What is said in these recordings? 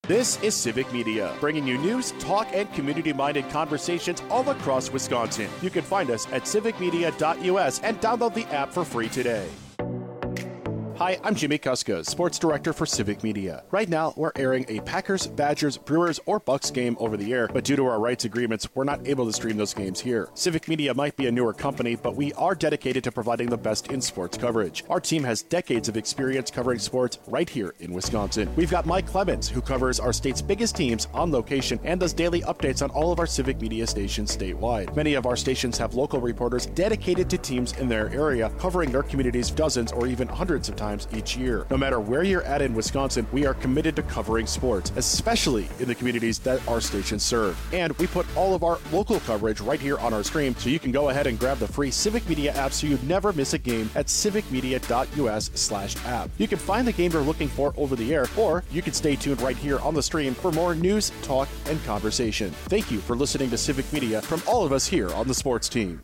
This is Civic Media, bringing you news, talk, and community-minded conversations all across Wisconsin. You can find us at civicmedia.us and download the app for free today. Hi, I'm Jimmy Kuska, Sports Director for Civic Media. Right now, we're airing a Packers, Badgers, Brewers, or Bucks game over the air, but due to our rights agreements, we're not able to stream those games here. Civic Media might be a newer company, but we are dedicated to providing the best in sports coverage. Our team has decades of experience covering sports right here in Wisconsin. We've got Mike Clemens, who covers our state's biggest teams on location and does daily updates on all of our Civic Media stations statewide. Many of our stations have local reporters dedicated to teams in their area, covering their communities dozens or even hundreds of times each year. No matter where you're at in Wisconsin, we are committed to covering sports, especially in the communities that our stations serve. And we put all of our local coverage right here on our stream, so you can go ahead and grab the free Civic Media app so you never miss a game at civicmedia.us/app. You can find the game you're looking for over the air, or you can stay tuned right here on the stream for more news, talk, and conversation. Thank you for listening to Civic Media from all of us here on the sports team.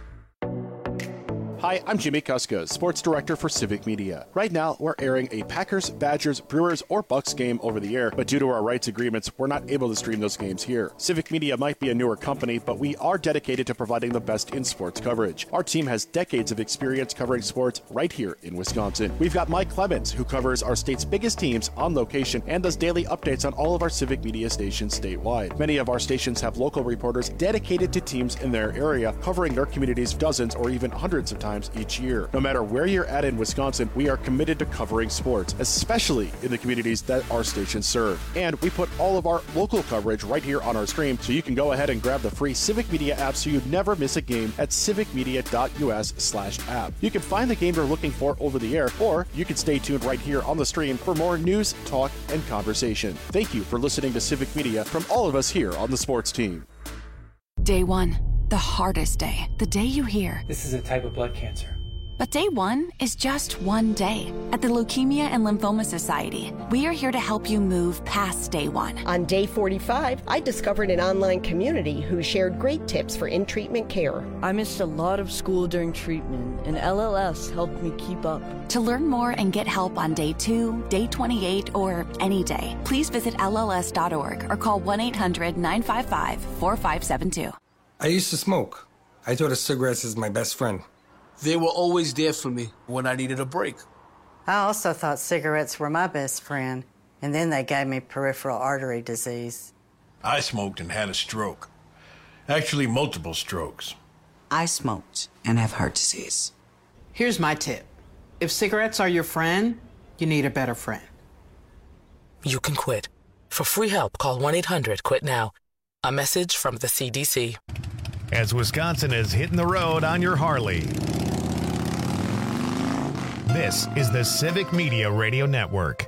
Hi, I'm Jimmy Kuska, Sports Director for Civic Media. Right now, we're airing a Packers, Badgers, Brewers, or Bucks game over the air, but due to our rights agreements, we're not able to stream those games here. Civic Media might be a newer company, but we are dedicated to providing the best in sports coverage. Our team has decades of experience covering sports right here in Wisconsin. We've got Mike Clemens, who covers our state's biggest teams on location and does daily updates on all of our Civic Media stations statewide. Many of our stations have local reporters dedicated to teams in their area, covering their communities dozens or even hundreds of times each year. No matter where you're at in Wisconsin, we are committed to covering sports, especially in the communities that our stations serve. And we put all of our local coverage right here on our stream, so you can go ahead and grab the free Civic Media app so you never miss a game at civicmedia.us/app. You can find the game you're looking for over the air, or you can stay tuned right here on the stream for more news, talk, and conversation. Thank you for listening to Civic Media from all of us here on the sports team. Day one, the hardest day. The day you hear, "This is a type of blood cancer." But day one is just one day. At the Leukemia and Lymphoma Society, we are here to help you move past day one. On day 45, I discovered an online community who shared great tips for in-treatment care. I missed a lot of school during treatment, and LLS helped me keep up. To learn more and get help on day 2, day 28, or any day, please visit LLS.org or call 1-800-955-4572. I used to smoke. I thought of cigarettes as my best friend. They were always there for me when I needed a break. I also thought cigarettes were my best friend, and then they gave me peripheral artery disease. I smoked and had a stroke. Actually, multiple strokes. I smoked and have heart disease. Here's my tip. If cigarettes are your friend, you need a better friend. You can quit. For free help, call 1-800-QUIT-NOW. A message from the CDC. As Wisconsin is hitting the road on your Harley. This is the Civic Media Radio Network.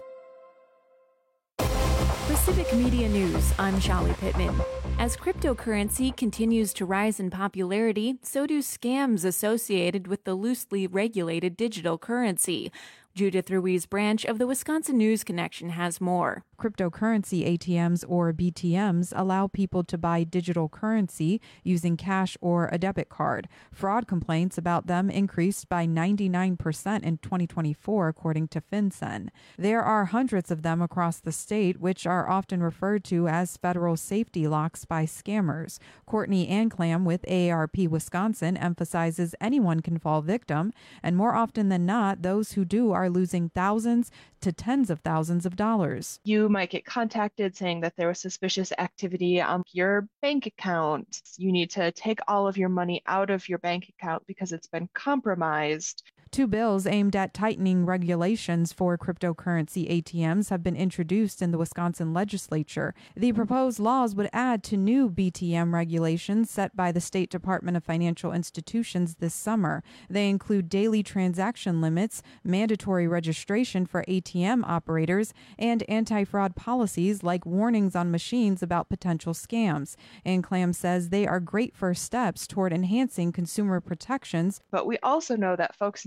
For Civic Media News, I'm Shallie Pittman. As cryptocurrency continues to rise in popularity, so do scams associated with the loosely regulated digital currency. Judith Ruiz Branch of the Wisconsin News Connection has more. Cryptocurrency ATMs or BTMs allow people to buy digital currency using cash or a debit card. Fraud complaints about them increased by 99% in 2024, according to FinCEN. There are hundreds of them across the state, which are often referred to as federal safety locks by scammers. Courtney Anclam with AARP Wisconsin emphasizes anyone can fall victim, and more often than not, those who do are losing thousands to tens of thousands of dollars. You might get contacted saying that there was suspicious activity on your bank account. You need to take all of your money out of your bank account because it's been compromised. Two bills aimed at tightening regulations for cryptocurrency ATMs have been introduced in the Wisconsin legislature. The proposed laws would add to new BTM regulations set by the State Department of Financial Institutions this summer. They include daily transaction limits, mandatory registration for ATM operators, and anti-fraud policies like warnings on machines about potential scams. Anclam says they are great first steps toward enhancing consumer protections. But we also know that folks need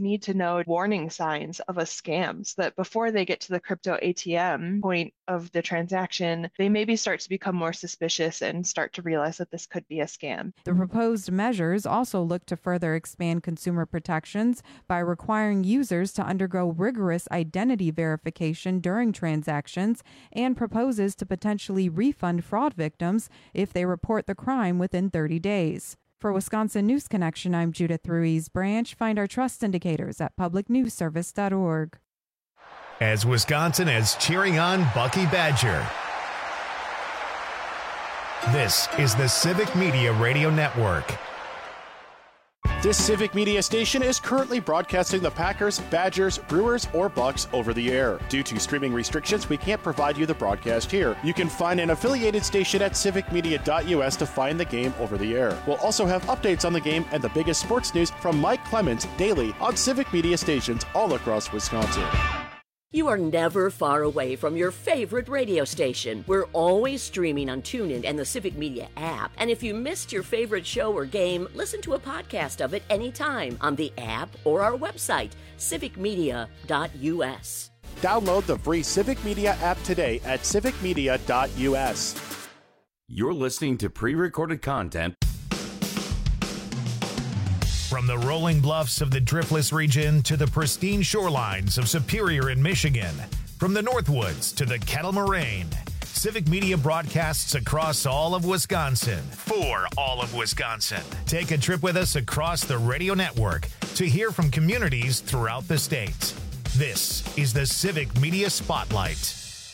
need to know warning signs of a scam so that before they get to the crypto ATM point of the transaction, they maybe start to become more suspicious and start to realize that this could be a scam. The proposed measures also look to further expand consumer protections by requiring users to undergo rigorous identity verification during transactions, and proposes to potentially refund fraud victims if they report the crime within 30 days. For Wisconsin News Connection, I'm Judith Ruiz Branch. Find our trust indicators at publicnewsservice.org. As Wisconsin is cheering on Bucky Badger, this is the Civic Media Radio Network. This Civic Media station is currently broadcasting the Packers, Badgers, Brewers, or Bucks over the air. Due to streaming restrictions, we can't provide you the broadcast here. You can find an affiliated station at civicmedia.us to find the game over the air. We'll also have updates on the game and the biggest sports news from Mike Clemens daily on Civic Media stations all across Wisconsin. You are never far away from your favorite radio station. We're always streaming on TuneIn and the Civic Media app. And if you missed your favorite show or game, listen to a podcast of it anytime on the app or our website, civicmedia.us. Download the free Civic Media app today at civicmedia.us. You're listening to pre-recorded content. From the rolling bluffs of the Driftless region to the pristine shorelines of Superior in Michigan, from the Northwoods to the Kettle Moraine, Civic Media broadcasts across all of Wisconsin for all of Wisconsin. Take a trip with us across the radio network to hear from communities throughout the state. This is the Civic Media Spotlight.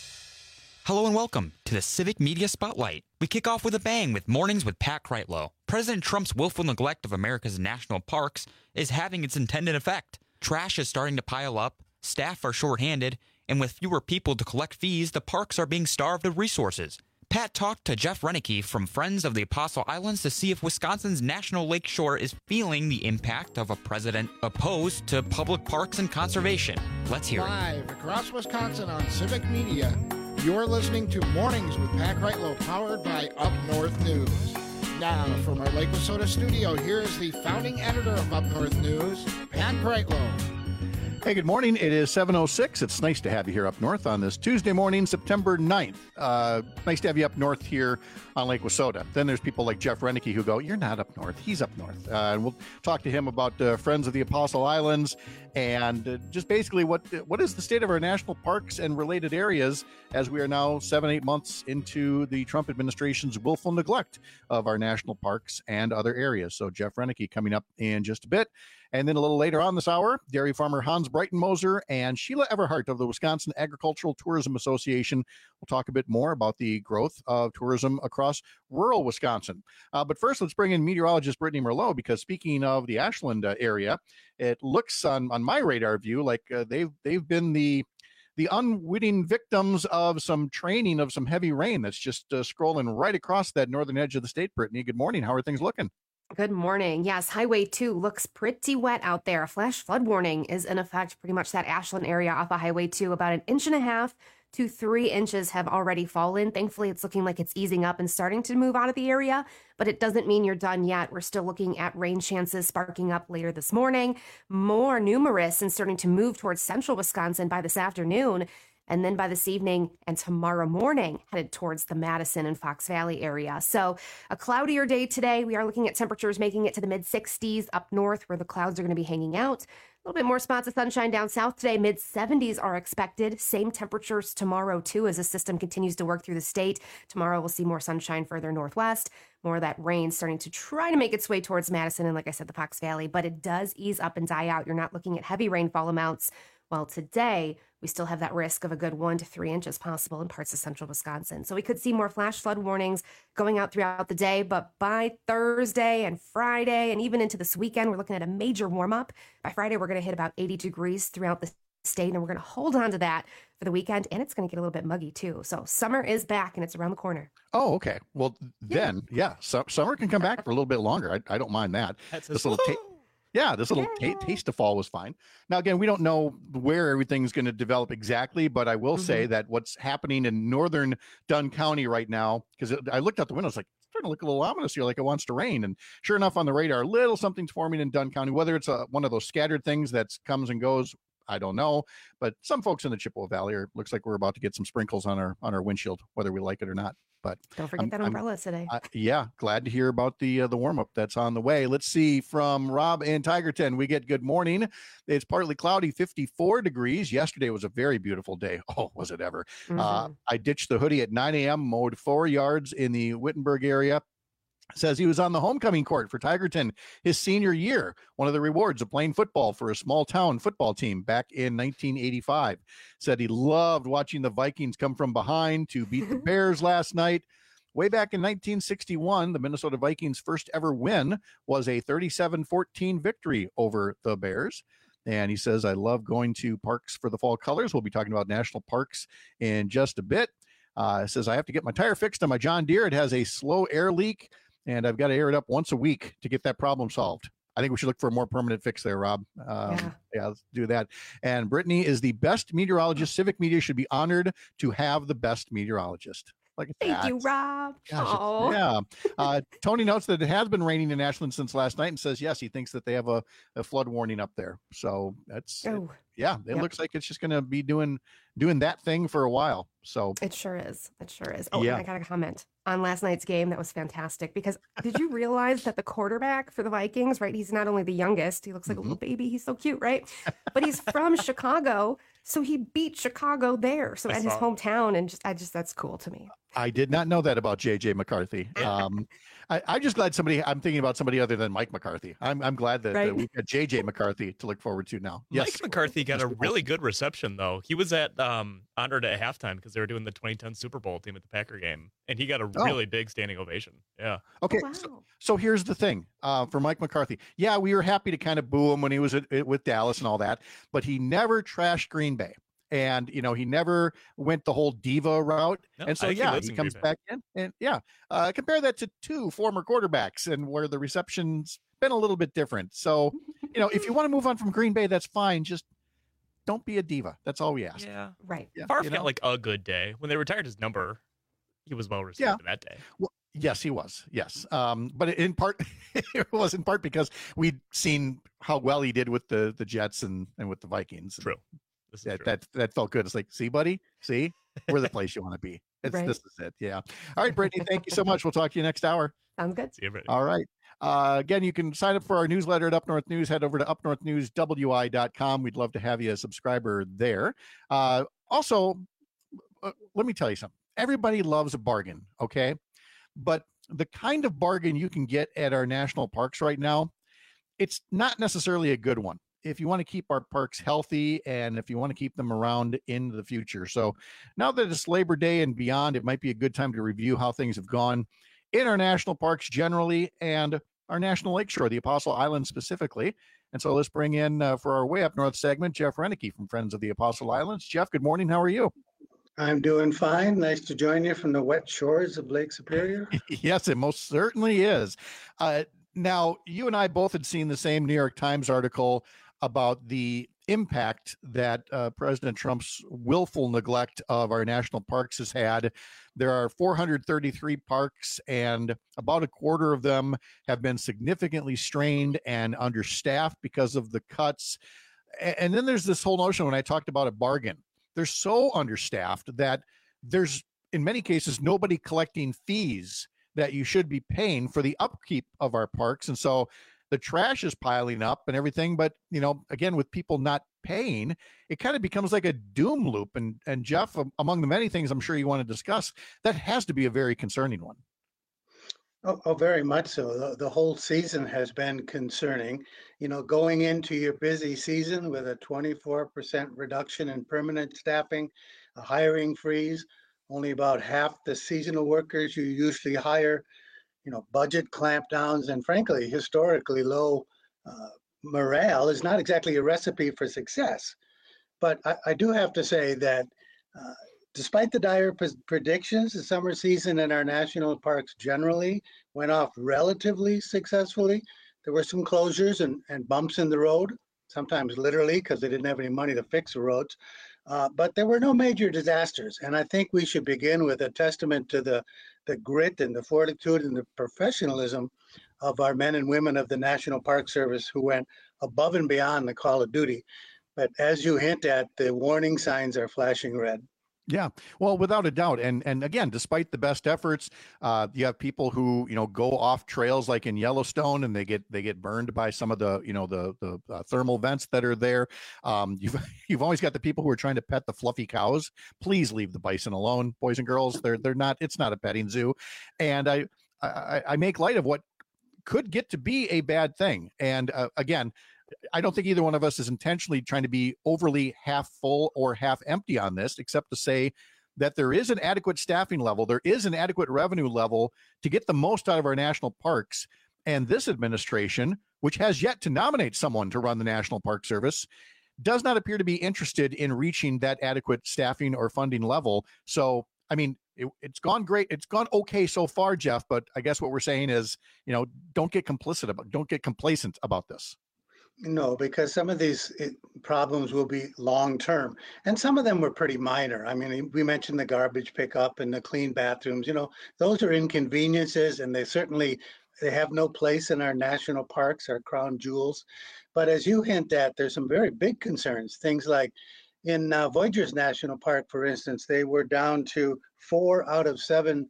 Hello and welcome to the Civic Media Spotlight. We kick off with a bang with Mornings with Pat Kreitlow. President Trump's willful neglect of America's national parks is having its intended effect. Trash is starting to pile up, staff are shorthanded, and with fewer people to collect fees, the parks are being starved of resources. Pat talked to Jeff Renicky from Friends of the Apostle Islands to see if Wisconsin's National Lake Shore is feeling the impact of a president opposed to public parks and conservation. Let's hear it. Live across Wisconsin on Civic Media, you're listening to Mornings with Pat Kreitlow, powered by Up North News. Now, from our Lake Wissota studio, here is the founding editor of Up North News, Pat Kreitlow. Hey, good morning. It is 7:06. It's nice to have you here up north on this Tuesday morning, September 9th. Nice to have you up north here on Lake Wissota. Then there's people like Jeff Renicky who go, you're not up north. He's up north. And we'll talk to him about Friends of the Apostle Islands and just basically what is the state of our national parks and related areas as we are now 7-8 months into the Trump administration's willful neglect of our national parks and other areas. So Jeff Renicky coming up in just a bit. And then a little later on this hour, dairy farmer Hans Breitenmoser and Sheila Everhart of the Wisconsin Agricultural Tourism Association will talk a bit more about the growth of tourism across rural Wisconsin. But first, let's bring in meteorologist Brittany Merlot, because speaking of the Ashland area, it looks on my radar view like they've been the unwitting victims of some training of some heavy rain that's just scrolling right across that northern edge of the state. Brittany, good morning. How are things looking? Good morning. Yes, Highway 2 looks pretty wet out there. A flash flood warning is in effect. Pretty much that Ashland area off of Highway 2, about 1.5 to 3 inches have already fallen. Thankfully, it's looking like it's easing up and starting to move out of the area, but it doesn't mean you're done yet. We're still looking at rain chances sparking up later this morning, more numerous and starting to move towards central Wisconsin by this afternoon. And then by this evening and tomorrow morning, headed towards the Madison and Fox Valley area. So a cloudier day today. We are looking at temperatures making it to the mid-60s up north where the clouds are going to be hanging out. A little bit more spots of sunshine down south today. Mid-70s are expected. Same temperatures tomorrow, too, as the system continues to work through the state. Tomorrow we'll see more sunshine further northwest. More of that rain starting to try to make its way towards Madison and, like I said, the Fox Valley. But it does ease up and die out. You're not looking at heavy rainfall amounts. While today, we still have that risk of a good 1 to 3 inches possible in parts of central Wisconsin. So we could see more flash flood warnings going out throughout the day. But by Thursday and Friday and even into this weekend, we're looking at a major warm up. By Friday, we're going to hit about 80 degrees throughout the state. And we're going to hold on to that for the weekend. And it's going to get a little bit muggy, too. So summer is back and it's around the corner. Oh, okay. Well, then, summer can come back for a little bit longer. I don't mind that. This little taste of fall was fine. Now, again, we don't know where everything's going to develop exactly, but I will say that what's happening in northern Dunn County right now, because I looked out the window, it's like starting to look a little ominous here, like it wants to rain. And sure enough, on the radar, a little something's forming in Dunn County. Whether it's one of those scattered things that comes and goes, I don't know. But some folks in the Chippewa Valley looks like we're about to get some sprinkles on our windshield, whether we like it or not. But don't forget that umbrella today. Yeah, glad to hear about the warm up that's on the way. Let's see from Rob in Tigerton. We get good morning. It's partly cloudy, 54 degrees. Yesterday was a very beautiful day. Oh, was it ever? I ditched the hoodie at 9 a.m., mowed 4 yards in the Wittenberg area. Says he was on the homecoming court for Tigerton his senior year. One of the rewards of playing football for a small town football team back in 1985. Said he loved watching the Vikings come from behind to beat the Bears last night. Way back in 1961, the Minnesota Vikings' first ever win was a 37-14 victory over the Bears. And he says, I love going to parks for the fall colors. We'll be talking about national parks in just a bit. Says, I have to get my tire fixed on my John Deere. It has a slow air leak, and I've got to air it up once a week to get that problem solved. I think we should look for a more permanent fix there, Rob. Yeah, let's do that. And Brittany is the best meteorologist. Civic Media should be honored to have the best meteorologist. Thank you, Rob. Gosh, yeah. Tony notes that it has been raining in Ashland since last night and says, yes, he thinks that they have a flood warning up there. So that's, it looks like it's just going to be doing that thing for a while. So it sure is. Oh, yeah. And I got a comment on last night's game. That was fantastic because did you realize that the quarterback for the Vikings, right? He's not only the youngest, he looks like a little baby. He's so cute, right? But he's from Chicago. So he beat Chicago there. So at his hometown. And that's cool to me. I did not know that about JJ McCarthy. I'm just glad I'm thinking about somebody other than Mike McCarthy. I'm glad that we've got JJ McCarthy to look forward to now. Yes. Mike McCarthy got a really good reception though. He was honored at halftime because they were doing the 2010 Super Bowl team at the Packer game. And he got a really big standing ovation. Yeah. Okay. Oh, wow. So here's the thing for Mike McCarthy. Yeah, we were happy to kind of boo him when he was with Dallas and all that, but he never trashed Green Bay. And, he never went the whole diva route. No, and so, he comes back in and compare that to 2 former quarterbacks and where the reception's been a little bit different. So, if you want to move on from Green Bay, that's fine. Just don't be a diva. That's all we ask. Yeah. Right. Yeah, Favre got like a good day. When they retired his number, he was well received in that day. Well, yes, he was. Yes. But it was in part because we'd seen how well he did with the Jets and with the Vikings. True. That felt good. It's like, see, buddy, we're the place you want to be. This is it. Yeah. All right, Brittany, thank you so much. We'll talk to you next hour. Sounds good. See you, Brittany. All right. Again, you can sign up for our newsletter at Up North News. Head over to upnorthnewswi.com. We'd love to have you a subscriber there. Also, let me tell you something. Everybody loves a bargain, okay? But the kind of bargain you can get at our national parks right now, it's not necessarily a good one if you want to keep our parks healthy and if you want to keep them around into the future. So now that it's Labor Day and beyond, it might be a good time to review how things have gone in our national parks generally and our National Lakeshore, the Apostle Islands specifically. And so let's bring in for our Way Up North segment, Jeff Renicky from Friends of the Apostle Islands. Jeff, good morning. How are you? I'm doing fine. Nice to join you from the wet shores of Lake Superior. Yes, it most certainly is. Now, you and I both had seen the same New York Times article about the impact that President Trump's willful neglect of our national parks has had. There are 433 parks, and about a quarter of them have been significantly strained and understaffed because of the cuts. And then there's this whole notion when I talked about a bargain. They're so understaffed that there's, in many cases, nobody collecting fees that you should be paying for the upkeep of our parks. And so the trash is piling up and everything. But, again, with people not paying, it kind of becomes like a doom loop. And Jeff, among the many things I'm sure you want to discuss, that has to be a very concerning one. Oh, very much so. The whole season has been concerning. Going into your busy season with a 24% reduction in permanent staffing, a hiring freeze, only about half the seasonal workers you usually hire, budget clampdowns, and frankly, historically low morale is not exactly a recipe for success. But I do have to say that despite the dire predictions, the summer season in our national parks generally went off relatively successfully. There were some closures and bumps in the road, sometimes literally because they didn't have any money to fix the roads. But there were no major disasters. And I think we should begin with a testament to the grit and the fortitude and the professionalism of our men and women of the National Park Service who went above and beyond the call of duty. But as you hint at, the warning signs are flashing red. Yeah, well, without a doubt, and again, despite the best efforts, you have people who go off trails like in Yellowstone, and they get burned by some of the the thermal vents that are there. You've always got the people who are trying to pet the fluffy cows. Please leave the bison alone, boys and girls. They're not. It's not a petting zoo, and I make light of what could get to be a bad thing. And again, I don't think either one of us is intentionally trying to be overly half full or half empty on this, except to say that there is an adequate staffing level. There is an adequate revenue level to get the most out of our national parks. And this administration, which has yet to nominate someone to run the National Park Service, does not appear to be interested in reaching that adequate staffing or funding level. So, I mean, it's gone great. It's gone okay so far, Jeff. But I guess what we're saying is, don't get complacent about this. No, because some of these problems will be long-term, and some of them were pretty minor. I mean, we mentioned the garbage pickup and the clean bathrooms. Those are inconveniences, and they have no place in our national parks, our crown jewels. But as you hint at, there's some very big concerns. Things like in Voyageurs National Park, for instance, they were down to 4 out of 7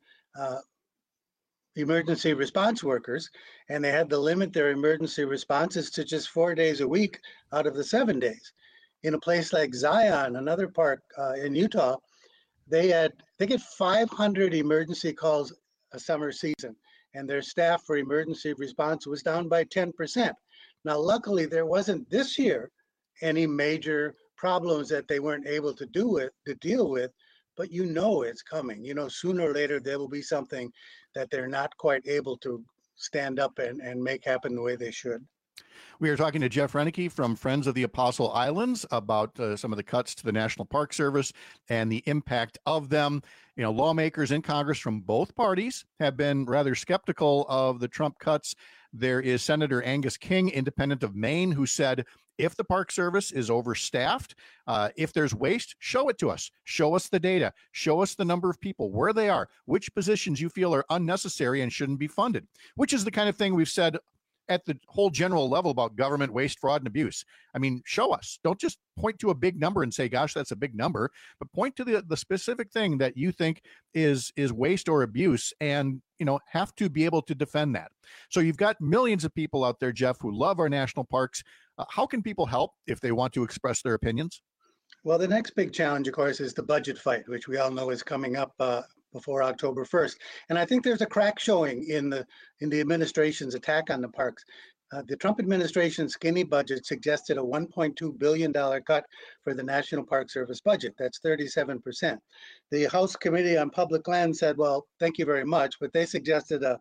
emergency response workers, and they had to limit their emergency responses to just 4 days a week out of the 7 days. In a place like Zion, another park in Utah, they get 500 emergency calls a summer season, and their staff for emergency response was down by 10%. Now, luckily, there wasn't this year any major problems that they weren't able to deal with, but it's coming. Sooner or later, there will be something that they're not quite able to stand up and make happen the way they should. We are talking to Jeff Renneke from Friends of the Apostle Islands about some of the cuts to the National Park Service and the impact of them. Lawmakers in Congress from both parties have been rather skeptical of the Trump cuts. There is Senator Angus King, independent of Maine, who said, if the Park Service is overstaffed, if there's waste, show it to us. Show us the data. Show us the number of people, where they are, which positions you feel are unnecessary and shouldn't be funded, which is the kind of thing we've said at the whole general level about government waste, fraud, and abuse. I mean, show us. Don't just point to a big number and say, gosh, that's a big number, but point to the specific thing that you think is waste or abuse, and have to be able to defend that. So you've got millions of people out there, Jeff, who love our national parks. How can people help if they want to express their opinions? Well, the next big challenge, of course, is the budget fight, which we all know is coming up before October 1st. And I think there's a crack showing in the administration's attack on the parks. The Trump administration's skinny budget suggested a $1.2 billion cut for the National Park Service budget. That's 37%. The House Committee on Public Land said, well, thank you very much, but they suggested a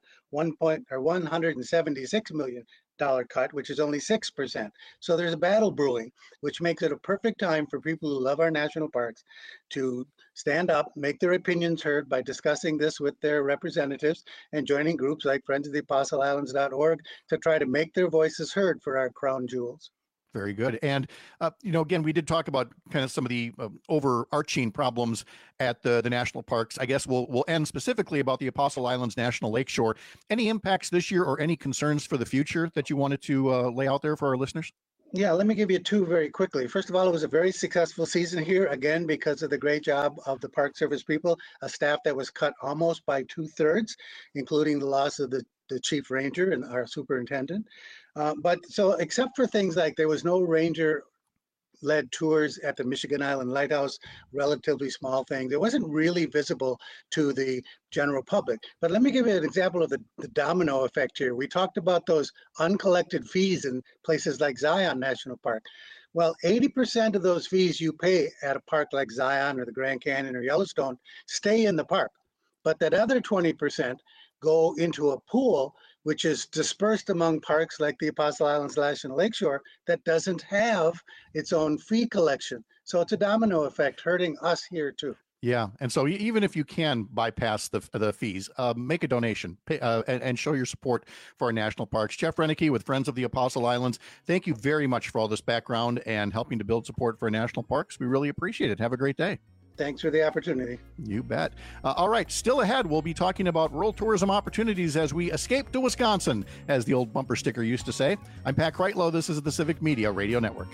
$176 million cut, which is only 6%. So there's a battle brewing, which makes it a perfect time for people who love our national parks to stand up, make their opinions heard by discussing this with their representatives and joining groups like Friends of the Apostle Islands.org to try to make their voices heard for our crown jewels. Very good. And, again, we did talk about kind of some of the overarching problems at the national parks. I guess we'll end specifically about the Apostle Islands National Lakeshore. Any impacts this year or any concerns for the future that you wanted to lay out there for our listeners? Yeah, let me give you 2 very quickly. First of all, it was a very successful season here, again, because of the great job of the Park Service people, a staff that was cut almost by 2/3, including the loss of the chief ranger and our superintendent. But so except for things like there was no ranger-led tours at the Michigan Island Lighthouse, relatively small things. It wasn't really visible to the general public. But let me give you an example of the domino effect here. We talked about those uncollected fees in places like Zion National Park. Well, 80% of those fees you pay at a park like Zion or the Grand Canyon or Yellowstone stay in the park. But that other 20% go into a pool which is dispersed among parks like the Apostle Islands National Lakeshore that doesn't have its own fee collection. So it's a domino effect hurting us here too. Yeah. And so even if you can bypass the fees, make a donation and show your support for our national parks. Jeff Renicky with Friends of the Apostle Islands, thank you very much for all this background and helping to build support for our national parks. We really appreciate it. Have a great day. Thanks for the opportunity. You bet. All right. Still ahead, we'll be talking about rural tourism opportunities as we escape to Wisconsin, as the old bumper sticker used to say. I'm Pat Kreitlow. This is the Civic Media Radio Network.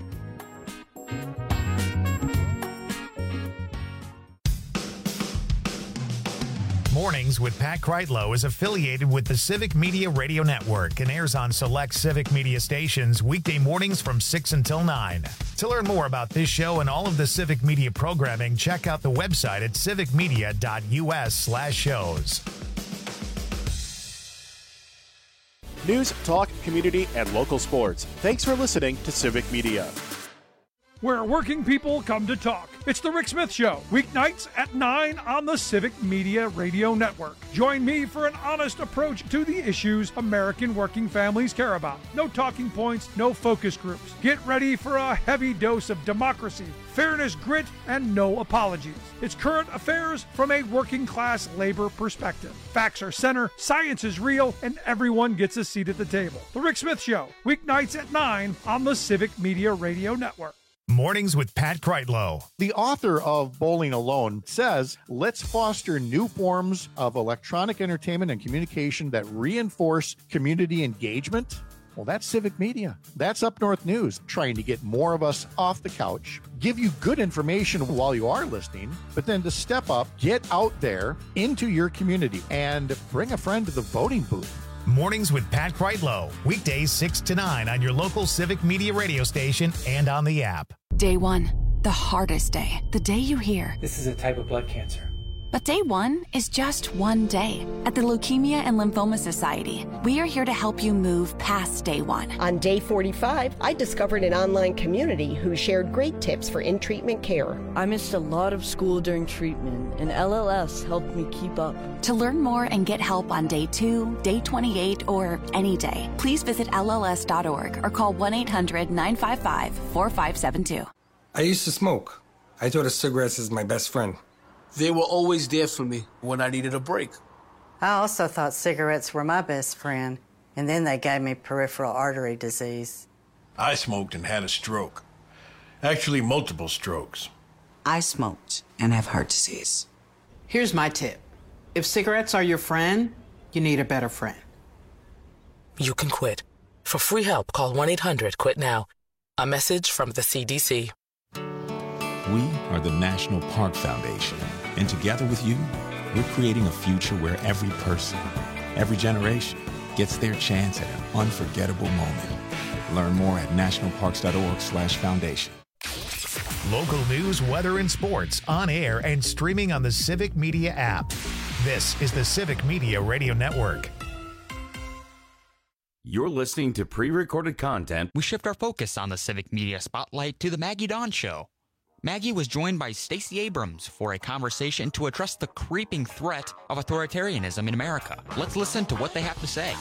Mornings with Pat Kreitlow is affiliated with the Civic Media Radio Network and airs on select Civic Media stations weekday mornings from 6 until 9. To learn more about this show and all of the Civic Media programming, check out the website at civicmedia.us/shows. News, talk, community, and local sports. Thanks for listening to Civic Media. Where working people come to talk. It's the Rick Smith Show, weeknights at 9 on the Civic Media Radio Network. Join me for an honest approach to the issues American working families care about. No talking points, no focus groups. Get ready for a heavy dose of democracy, fairness, grit, and no apologies. It's current affairs from a working class labor perspective. Facts are center, science is real, and everyone gets a seat at the table. The Rick Smith Show, weeknights at 9 on the Civic Media Radio Network. Mornings with Pat Kreitlow. The author of Bowling Alone says, let's foster new forms of electronic entertainment and communication that reinforce community engagement. Well, that's Civic Media. That's Up North News, trying to get more of us off the couch, give you good information while you are listening, but then to step up, get out there into your community and bring a friend to the voting booth. Mornings with Pat Kreitlow, weekdays 6 to 9 on your local Civic Media radio station and on the app. Day one, the hardest day, the day you hear, this is a type of blood cancer. But day one is just one day. At the Leukemia and Lymphoma Society, we are here to help you move past day one. On day 45, I discovered an online community who shared great tips for in-treatment care. I missed a lot of school during treatment, and LLS helped me keep up. To learn more and get help on day 2, day 28, or any day, please visit LLS.org or call 1-800-955-4572. I used to smoke. I thought of cigarettes as my best friend. They were always there for me when I needed a break. I also thought cigarettes were my best friend, and then they gave me peripheral artery disease. I smoked and had a stroke. Actually, multiple strokes. I smoked and have heart disease. Here's my tip. If cigarettes are your friend, you need a better friend. You can quit. For free help, call 1-800-QUIT-NOW. A message from the CDC. We are the National Park Foundation, and together with you, we're creating a future where every person, every generation, gets their chance at an unforgettable moment. Learn more at nationalparks.org/foundation. Local news, weather, and sports on air and streaming on the Civic Media app. This is the Civic Media Radio Network. You're listening to pre-recorded content. We shift our focus on the Civic Media Spotlight to the Maggie Dawn Show. Maggie was joined by Stacey Abrams for a conversation to address the creeping threat of authoritarianism in America. Let's listen to what they have to say.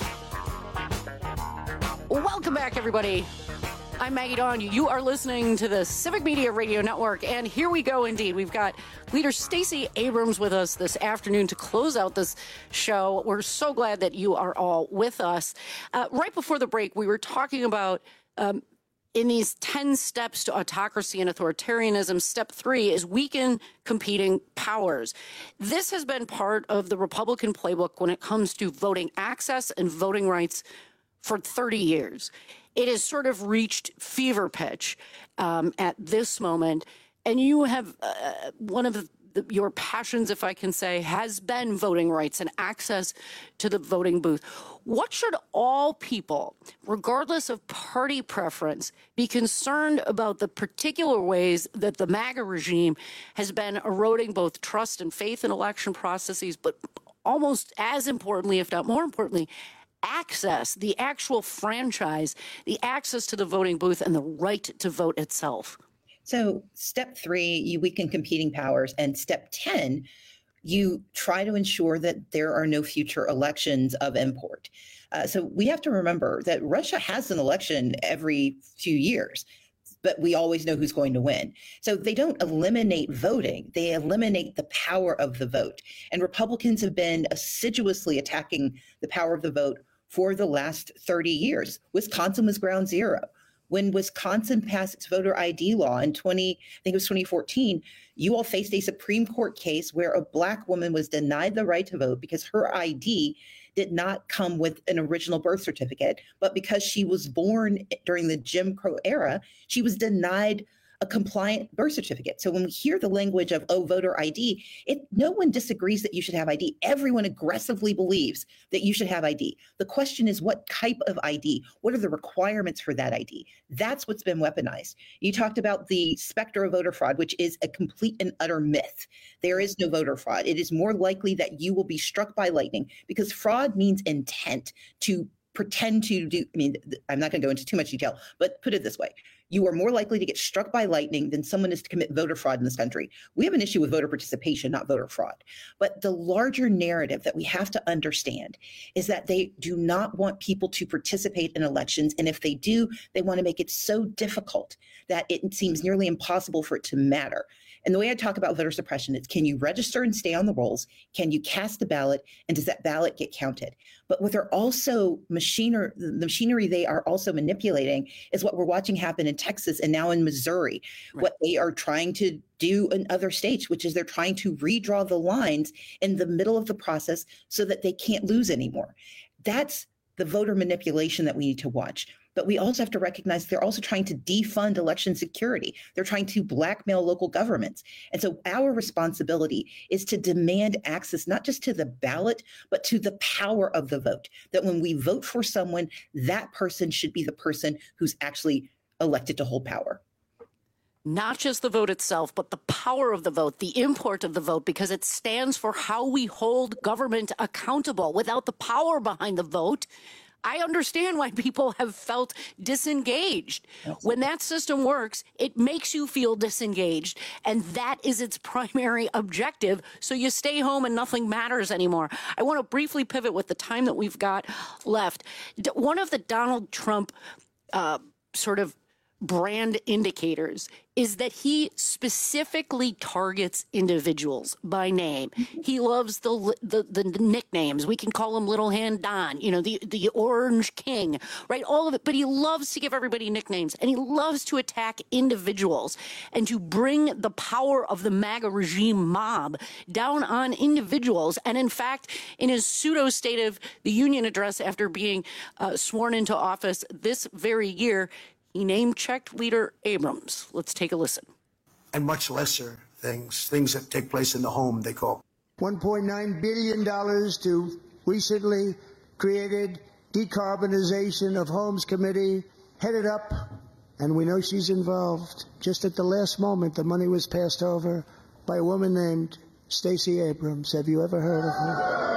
Welcome back, everybody. I'm Maggie Dawn. You are listening to the Civic Media Radio Network, and here we go indeed. We've got leader Stacey Abrams with us this afternoon to close out this show. We're so glad that you are all with us. Right before the break, we were talking about in these 10 steps to autocracy and authoritarianism, step 3 is weaken competing powers. This has been part of the Republican playbook when it comes to voting access and voting rights for 30 years. It has sort of reached fever pitch at this moment. And you have one of your passions, if I can say, has been voting rights and access to the voting booth. What should all people, regardless of party preference, be concerned about the particular ways that the MAGA regime has been eroding both trust and faith in election processes, but almost as importantly, if not more importantly, access, the actual franchise, the access to the voting booth and the right to vote itself? So step 3, you weaken competing powers. And step 10, you try to ensure that there are no future elections of import. So we have to remember that Russia has an election every few years. but we always know who's going to win. So they don't eliminate voting. They eliminate the power of the vote. And Republicans have been assiduously attacking the power of the vote for the last 30 years. Wisconsin was ground zero. When Wisconsin passed its voter ID law in 2014, you all faced a Supreme Court case where a Black woman was denied the right to vote because her ID did not come with an original birth certificate, but because she was born during the Jim Crow era, she was denied a compliant birth certificate. So when we hear the language of, voter ID, no one disagrees that you should have ID. Everyone aggressively believes that you should have ID. The question is, what type of ID? What are the requirements for that ID? That's what's been weaponized. You talked about the specter of voter fraud, which is a complete and utter myth. There is no voter fraud. It is more likely that you will be struck by lightning, because fraud means intent to pretend to do. I mean, I'm not going to go into too much detail, but put it this way. You are more likely to get struck by lightning than someone is to commit voter fraud in this country. We have an issue with voter participation, not voter fraud. But the larger narrative that we have to understand is that they do not want people to participate in elections. And if they do, they want to make it so difficult that it seems nearly impossible for it to matter. And the way I talk about voter suppression is, can you register and stay on the rolls? Can you cast the ballot? And does that ballot get counted? But what they're also the machinery they are also manipulating is what we're watching happen in Texas and now in Missouri. Right. What they are trying to do in other states, which is they're trying to redraw the lines in the middle of the process so that they can't lose anymore. That's the voter manipulation that we need to watch. But we also have to recognize they're also trying to defund election security. They're trying to blackmail local governments. And so our responsibility is to demand access, not just to the ballot, but to the power of the vote. That when we vote for someone, that person should be the person who's actually elected to hold power. Not just the vote itself, but the power of the vote, the import of the vote, because it stands for how we hold government accountable. Without the power behind the vote, I understand why people have felt disengaged. Absolutely. When that system works, it makes you feel disengaged, and that is its primary objective. So you stay home and nothing matters anymore. I want to briefly pivot with the time that we've got left. One of the Donald Trump sort of brand indicators is that he specifically targets individuals by name. He loves the nicknames. We can call him Little Hand Don, the Orange King, right? All of it. But he loves to give everybody nicknames, and he loves to attack individuals and to bring the power of the MAGA regime mob down on individuals. And in fact, in his pseudo State of the Union address after being sworn into office this very year, he name-checked Leader Abrams. Let's take a listen. And much lesser things that take place in the home, they call. $1.9 billion to recently created Decarbonization of Homes Committee, headed up, and we know she's involved. Just at the last moment, the money was passed over by a woman named Stacey Abrams. Have you ever heard of her?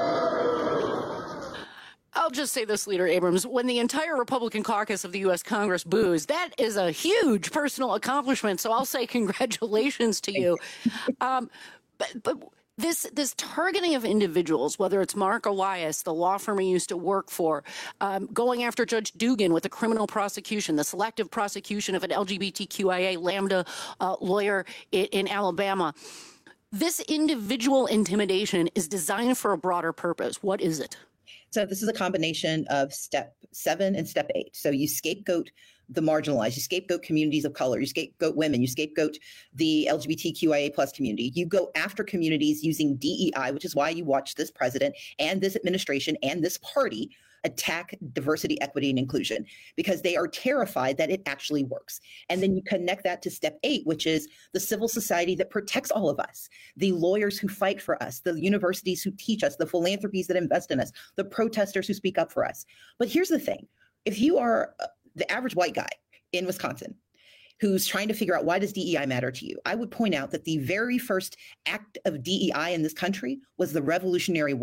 I'll just say this, Leader Abrams, when the entire Republican caucus of the U.S. Congress boos, that is a huge personal accomplishment. So I'll say congratulations to you. But this targeting of individuals, whether it's Mark Elias, the law firm he used to work for, going after Judge Dugan with the criminal prosecution, the selective prosecution of an LGBTQIA Lambda lawyer in Alabama, this individual intimidation is designed for a broader purpose. What is it? So this is a combination of step 7 and step 8. So you scapegoat the marginalized, you scapegoat communities of color, you scapegoat women, you scapegoat the LGBTQIA plus community. You go after communities using DEI, which is why you watch this president and this administration and this party attack diversity, equity, and inclusion, because they are terrified that it actually works. And then you connect that to step 8, which is the civil society that protects all of us, the lawyers who fight for us, the universities who teach us, the philanthropies that invest in us, the protesters who speak up for us. But here's the thing. If you are the average white guy in Wisconsin who's trying to figure out, why does DEI matter to you? I would point out that the very first act of DEI in this country was the Revolutionary War.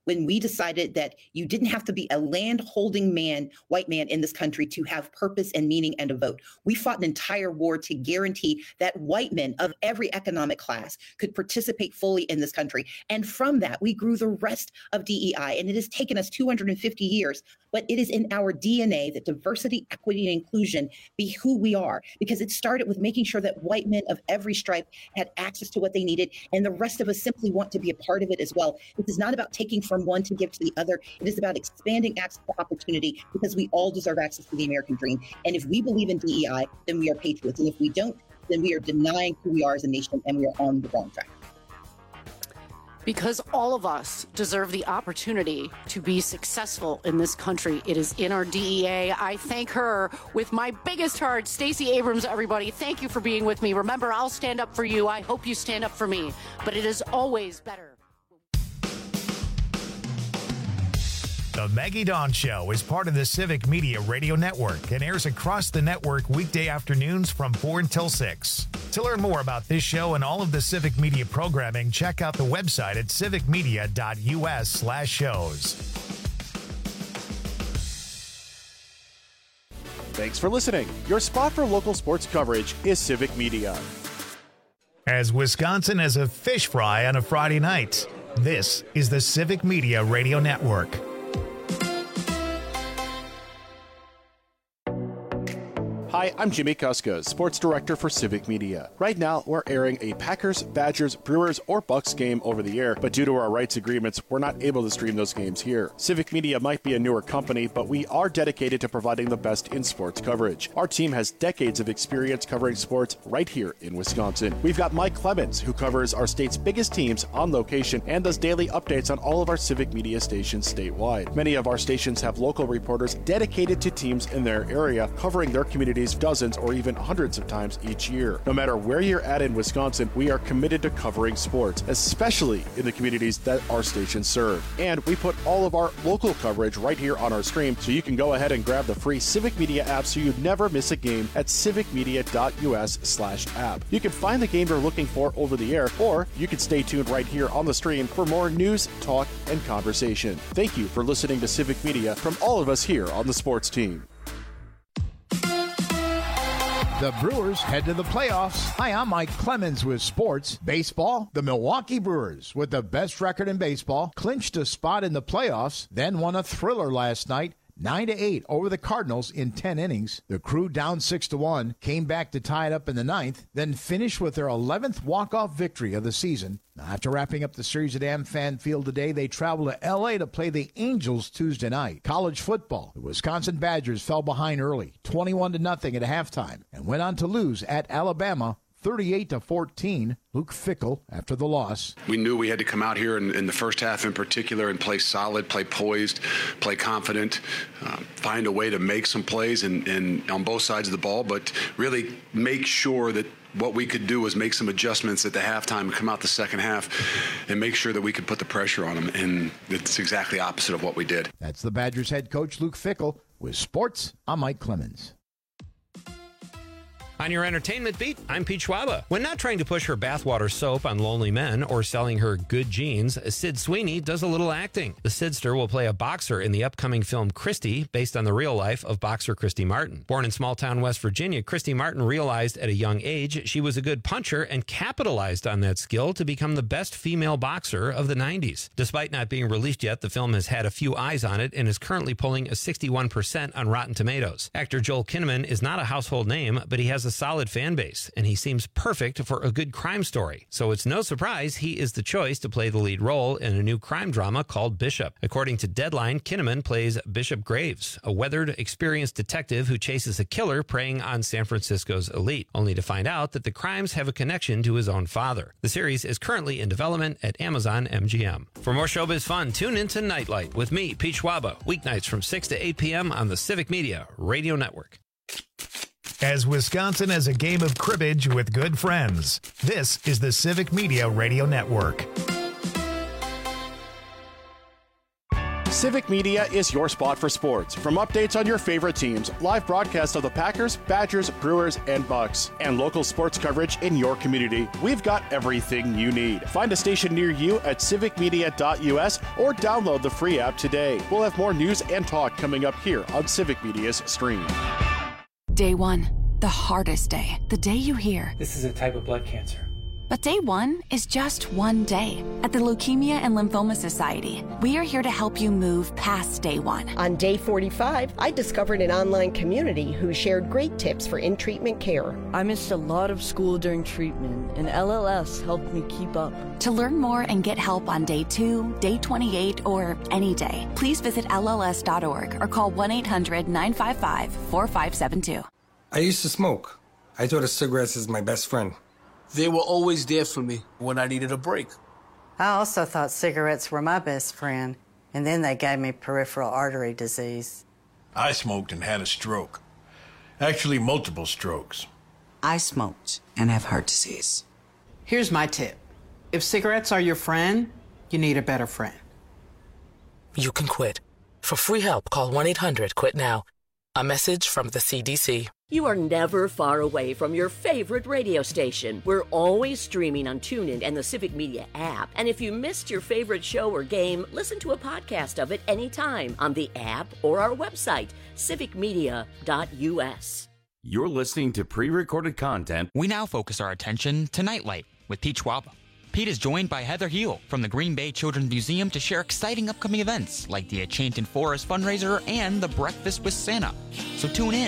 when we decided that you didn't have to be a land-holding man, white man in this country to have purpose and meaning and a vote. We fought an entire war to guarantee that white men of every economic class could participate fully in this country. And from that, we grew the rest of DEI. And it has taken us 250 years, but it is in our DNA that diversity, equity, and inclusion be who we are, because it started with making sure that white men of every stripe had access to what they needed, and the rest of us simply want to be a part of it as well. This is not about taking from one to give to the other. It is about expanding access to opportunity, because we all deserve access to the American dream. And if we believe in DEI, then we are patriots. And if we don't, then we are denying who we are as a nation, and we are on the wrong track. Because all of us deserve the opportunity to be successful in this country. It is in our DEA. I thank her with my biggest heart. Stacey Abrams, everybody, thank you for being with me. Remember, I'll stand up for you. I hope you stand up for me. But it is always better. The Maggie Dawn Show is part of the Civic Media Radio Network and airs across the network weekday afternoons from 4 until 6. To learn more about this show and all of the Civic Media programming, check out the website at civicmedia.us/shows. Thanks for listening. Your spot for local sports coverage is Civic Media. As Wisconsin has a fish fry on a Friday night, this is the Civic Media Radio Network. Hi, I'm Jimmy Kuska, Sports Director for Civic Media. Right now, we're airing a Packers, Badgers, Brewers, or Bucks game over the air, but due to our rights agreements, we're not able to stream those games here. Civic Media might be a newer company, but we are dedicated to providing the best in sports coverage. Our team has decades of experience covering sports right here in Wisconsin. We've got Mike Clemens, who covers our state's biggest teams on location and does daily updates on all of our Civic Media stations statewide. Many of our stations have local reporters dedicated to teams in their area, covering their communities dozens or even hundreds of times each year. No matter where you're at in Wisconsin, we are committed to covering sports, especially in the communities that our stations serve. And we put all of our local coverage right here on our stream, so you can go ahead and grab the free Civic Media app so you never miss a game at civicmedia.us/app. You can find the game you're looking for over the air, or you can stay tuned right here on the stream for more news, talk, and conversation. Thank you for listening to Civic Media from all of us here on the sports team. The Brewers head to the playoffs. Hi, I'm Mike Clemens with sports. Baseball, the Milwaukee Brewers, with the best record in baseball, clinched a spot in the playoffs, then won a thriller last night, 9-8 over the Cardinals in 10 innings. The Crew down 6-1, came back to tie it up in the 9th, then finished with their 11th walk-off victory of the season. Now, after wrapping up the series at AmFan Field today, they travel to L.A. to play the Angels Tuesday night. College football, the Wisconsin Badgers fell behind early, 21-0 at halftime, and went on to lose at Alabama 38-14. Luke Fickell after the loss. We knew we had to come out here in the first half in particular and play solid, play poised, play confident, find a way to make some plays and on both sides of the ball, but really make sure that what we could do was make some adjustments at the halftime and come out the second half and make sure that we could put the pressure on them. And it's exactly opposite of what we did. That's the Badgers head coach Luke Fickell. With sports, I'm Mike Clemens. On your entertainment beat, I'm Pete Schwaba. When not trying to push her bathwater soap on lonely men or selling her good jeans, Sid Sweeney does a little acting. The Sidster will play a boxer in the upcoming film Christy, based on the real life of boxer Christy Martin. Born in small-town West Virginia, Christy Martin realized at a young age she was a good puncher and capitalized on that skill to become the best female boxer of the 90s. Despite not being released yet, the film has had a few eyes on it and is currently pulling a 61% on Rotten Tomatoes. Actor Joel Kinnaman is not a household name, but he has a solid fan base, and he seems perfect for a good crime story. So it's no surprise he is the choice to play the lead role in a new crime drama called Bishop. According to Deadline, Kinnaman plays Bishop Graves, a weathered, experienced detective who chases a killer preying on San Francisco's elite, only to find out that the crimes have a connection to his own father. The series is currently in development at Amazon MGM. For more showbiz fun, tune into Nightlight with me, Pete Schwaba, weeknights from 6 to 8 p.m. on the Civic Media Radio Network. As Wisconsin has a game of cribbage with good friends, this is the Civic Media Radio Network. Civic Media is your spot for sports. From updates on your favorite teams, live broadcasts of the Packers, Badgers, Brewers, and Bucks, and local sports coverage in your community, we've got everything you need. Find a station near you at civicmedia.us or download the free app today. We'll have more news and talk coming up here on Civic Media's stream. Day one, the hardest day. The day you hear, "This is a type of blood cancer." But day one is just one day. At the Leukemia and Lymphoma Society, we are here to help you move past day one. On day 45, I discovered an online community who shared great tips for in-treatment care. I missed a lot of school during treatment, and LLS helped me keep up. To learn more and get help on day 2, day 28, or any day, please visit LLS.org or call 1-800-955-4572. I used to smoke. I thought of cigarettes as my best friend. They were always there for me when I needed a break. I also thought cigarettes were my best friend, and then they gave me peripheral artery disease. I smoked and had a stroke. Actually, multiple strokes. I smoked and have heart disease. Here's my tip. If cigarettes are your friend, you need a better friend. You can quit. For free help, call 1-800-QUIT-NOW. A message from the CDC. You are never far away from your favorite radio station. We're always streaming on TuneIn and the Civic Media app. And if you missed your favorite show or game, listen to a podcast of it anytime on the app or our website, civicmedia.us. You're listening to pre-recorded content. We now focus our attention to Nightlight with Pete Schwaba. Pete is joined by Heather Heel from the Green Bay Children's Museum to share exciting upcoming events like the Enchanted Forest fundraiser and the Breakfast with Santa. So tune in.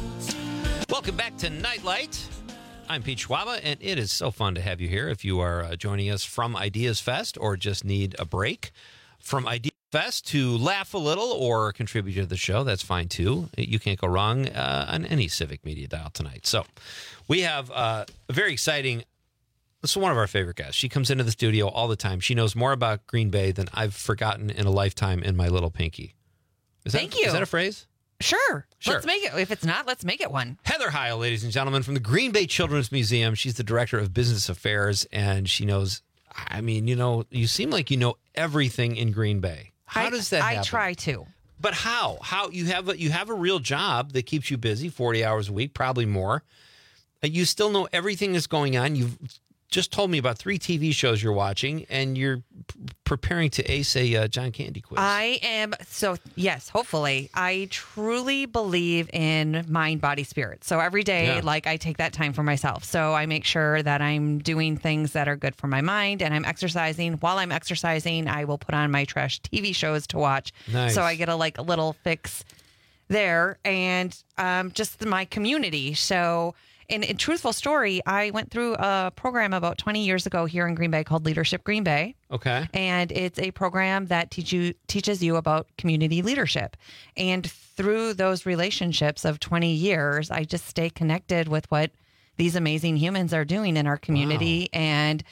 Welcome back to Nightlight. I'm Pete Schwaba, and it is so fun to have you here. If you are joining us from Ideas Fest or just need a break from Ideas Fest to laugh a little or contribute to the show, that's fine too. You can't go wrong on any Civic Media dial tonight. So we have a very exciting. This is one of our favorite guests. She comes into the studio all the time. She knows more about Green Bay than I've forgotten in a lifetime in my little pinky. Thank you. Is that a phrase? Sure. Let's make it. If it's not, let's make it one. Heather Heil, ladies and gentlemen, from the Green Bay Children's Museum. She's the director of business affairs, and she knows, I mean, you seem like you know everything in Green Bay. How does that happen? I try to. But how? How you have a real job that keeps you busy 40 hours a week, probably more. You still know everything that's going on. You've just told me about 3 TV shows you're watching, and you're preparing to ace a John Candy quiz. I am. So, yes, hopefully. I truly believe in mind, body, spirit. So every day, I take that time for myself. So I make sure that I'm doing things that are good for my mind, and I'm exercising. While I'm exercising, I will put on my trash TV shows to watch. Nice. So I get a little fix there, and just my community. So... In truthful story, I went through a program about 20 years ago here in Green Bay called Leadership Green Bay. Okay. And it's a program that teaches you about community leadership. And through those relationships of 20 years, I just stay connected with what these amazing humans are doing in our community and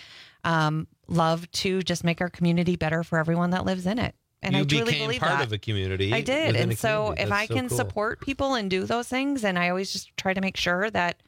love to just make our community better for everyone that lives in it. And you I truly became believe part that. of a community. I did. And so if I can cool. support people and do those things, and I always just try to make sure that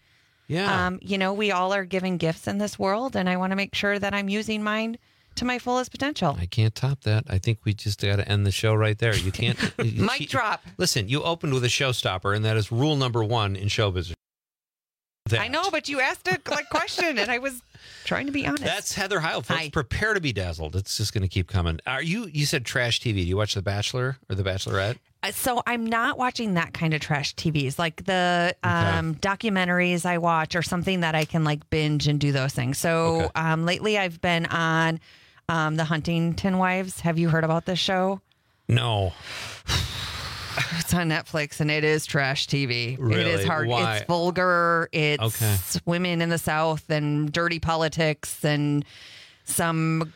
we all are given gifts in this world, and I want to make sure that I'm using mine to my fullest potential. I can't top that. I think we just got to end the show right there. You can't. Mic drop. Listen, you opened with a showstopper, and that is rule number 1 in show business. I know, but you asked a question, and I was trying to be honest. That's Heather Heil, folks. Prepare to be dazzled. It's just going to keep coming. You said trash TV. Do you watch The Bachelor or The Bachelorette? So I'm not watching that kind of trash TVs, like the documentaries I watch or something that I can binge and do those things. So lately I've been on the Huntington Wives. Have you heard about this show? No. It's on Netflix, and it is trash TV. Really? It is hard. Why? It's vulgar. It's women in the South and dirty politics and some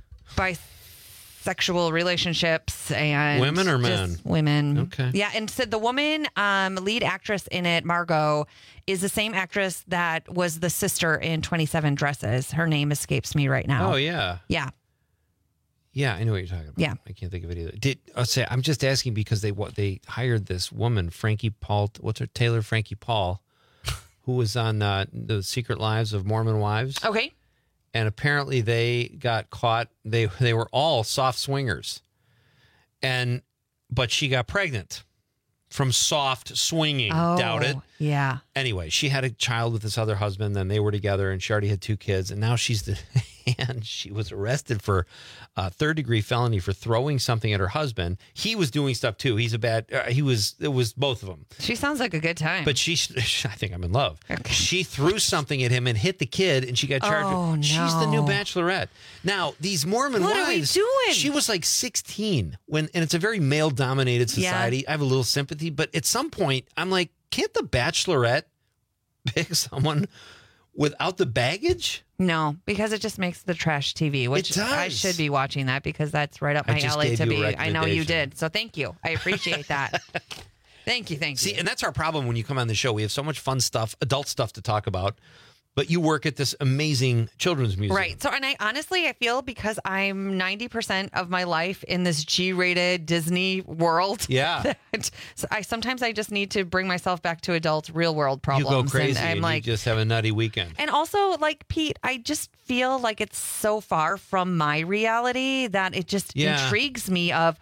bisexual relationships and women or men? Women. Okay. Yeah, and so the woman lead actress in it, Margot, is the same actress that was the sister in 27 Dresses. Her name escapes me right now. Oh yeah. Yeah. Yeah, I know what you're talking about. Yeah. I can't think of it either. I'm just asking because they hired this woman, Frankie Paul. What's her? Taylor Frankie Paul, who was on The Secret Lives of Mormon Wives. Okay. And apparently they got caught. They were all soft swingers, and but she got pregnant from soft swinging. Doubt it. Yeah. Anyway, she had a child with this other husband. Then they were together, and she already had 2 kids. And now and she was arrested for a 3rd-degree felony for throwing something at her husband. He was doing stuff too. He's a bad. It was both of them. She sounds like a good time. But I think I'm in love. Okay. She threw something at him and hit the kid, and she got charged. Oh, no. She's the new Bachelorette. Now, these Mormon What wives. are we doing? She was like 16 and it's a very male-dominated society. Yeah. I have a little sympathy, but at some point, I'm like, can't the Bachelorette pick someone without the baggage? No, because it just makes the trash TV, which I should be watching that because that's right up my alley to be. I know you did. So thank you. I appreciate that. Thank you. See, and that's our problem when you come on the show. We have so much fun stuff, adult stuff to talk about, but you work at this amazing children's museum. Right. So, and I feel because I'm 90% of my life in this G-rated Disney world. Yeah. Sometimes I just need to bring myself back to adult real world problems. You go crazy and I'm like, you just have a nutty weekend. And also, like, Pete, I just feel like it's so far from my reality that it just intrigues me of,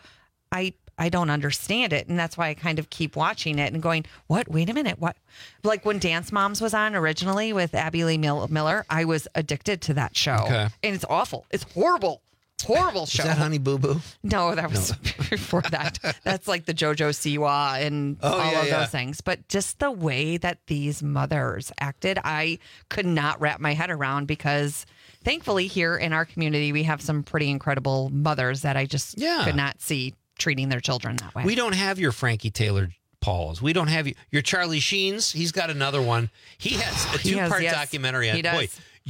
I don't understand it. And that's why I kind of keep watching it and going, what? Wait a minute. What? Like when Dance Moms was on originally with Abby Lee Miller, I was addicted to that show. Okay. And it's awful. It's horrible. Horrible show. Is that Honey Boo Boo? No, that was before that. That's like the JoJo Siwa and all of those things. But just the way that these mothers acted, I could not wrap my head around because thankfully here in our community, we have some pretty incredible mothers that I just could not see treating their children that way. We don't have your Frankie Taylor Pauls. We don't have your Charlie Sheens. He's got another one. He has a 2-part documentary on. Boy,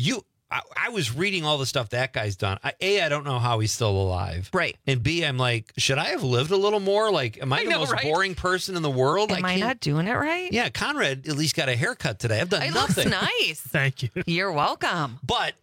I was reading all the stuff that guy's done. I don't know how he's still alive. Right. And B, I'm like, should I have lived a little more? Like, am I the most boring person in the world? Am I not doing it right? Yeah, Conrad at least got a haircut today. I've done nothing. It looks nice. Thank you. You're welcome. But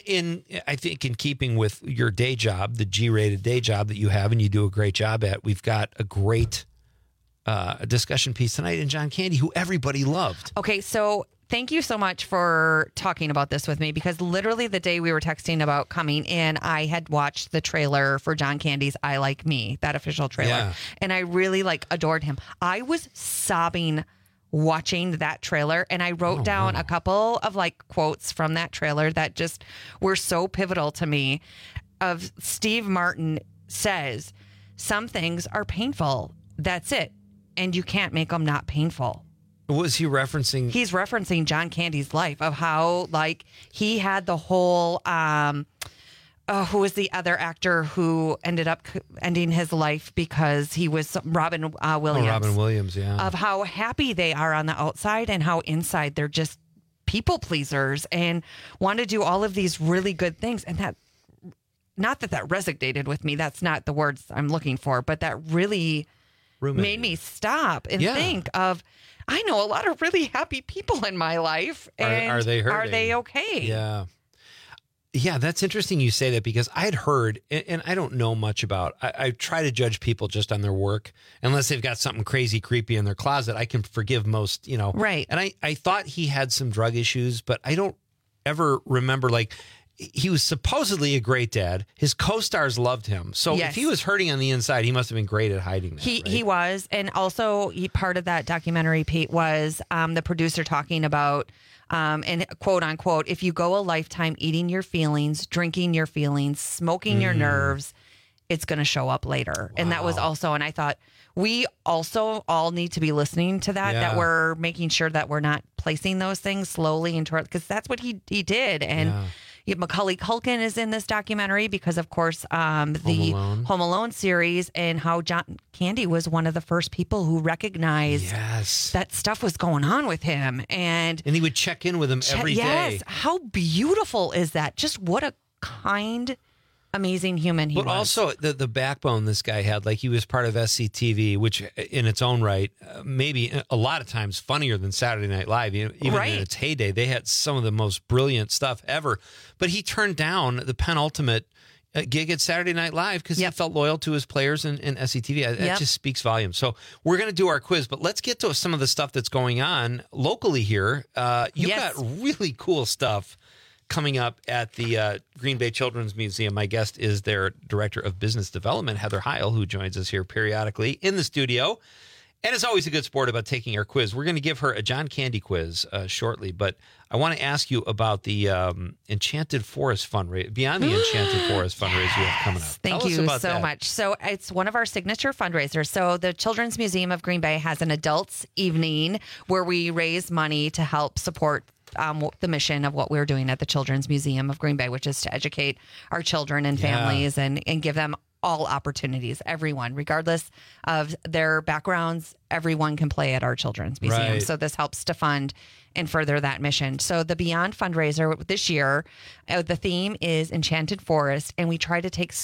I think in keeping with your day job, the G-rated day job that you have and you do a great job at, we've got a great discussion piece tonight in John Candy, who everybody loved. Okay, so thank you so much for talking about this with me because literally the day we were texting about coming in, I had watched the trailer for John Candy's I Like Me, that official trailer. Yeah. And I really adored him. I was sobbing watching that trailer and I wrote down a couple of quotes from that trailer that just were so pivotal to me. Of Steve Martin says, some things are painful. That's it. And you can't make them not painful. Was he referencing? He's referencing John Candy's life of how he had the whole, who was the other actor who ended up ending his life because he was Robin Williams. Oh, Robin Williams, yeah. Of how happy they are on the outside and how inside they're just people pleasers and want to do all of these really good things. And that, not that resonated with me. That's not the words I'm looking for, but that really made me stop and think of, I know a lot of really happy people in my life. And are they hurting? Are they okay? Yeah. Yeah, that's interesting you say that because I had heard, and I don't know much about, I try to judge people just on their work. Unless they've got something crazy creepy in their closet, I can forgive most, Right. And I thought he had some drug issues, but I don't ever remember, he was supposedly a great dad. His co-stars loved him. So if he was hurting on the inside, he must have been great at hiding that. He was. And also part of that documentary, Pete, was the producer talking about, and quote unquote, if you go a lifetime eating your feelings, drinking your feelings, smoking your nerves, it's going to show up later. Wow. And that was also, and I thought we also all need to be listening to that, that we're making sure that we're not placing those things slowly into our, because that's what he did. And Macaulay Culkin is in this documentary because, of course, the Home Alone series and how John Candy was one of the first people who recognized that stuff was going on with him. And he would check in with him every day. Yes. How beautiful is that? Just what a kind, amazing human he was. But also the backbone this guy had, he was part of SCTV, which in its own right, maybe a lot of times funnier than Saturday Night Live. Even in its heyday, they had some of the most brilliant stuff ever. But he turned down the penultimate gig at Saturday Night Live because he felt loyal to his players in SCTV. That just speaks volumes. So we're going to do our quiz, but let's get to some of the stuff that's going on locally here. You got really cool stuff Coming up at the Green Bay Children's Museum, my guest is their Director of Business Development, Heather Heil, who joins us here periodically in the studio. And is always a good sport about taking our quiz. We're going to give her a John Candy quiz shortly, but I want to ask you about the Enchanted Forest fundraiser, Beyond the Enchanted Forest fundraiser you have coming up. Thank you so much. So it's one of our signature fundraisers. So the Children's Museum of Green Bay has an adults evening where we raise money to help support the mission of what we're doing at the Children's Museum of Green Bay, which is to educate our children and families and give them all opportunities, everyone, regardless of their backgrounds, everyone can play at our Children's Museum. Right. So this helps to fund and further that mission. So the Beyond fundraiser this year, the theme is Enchanted Forest, and we try to take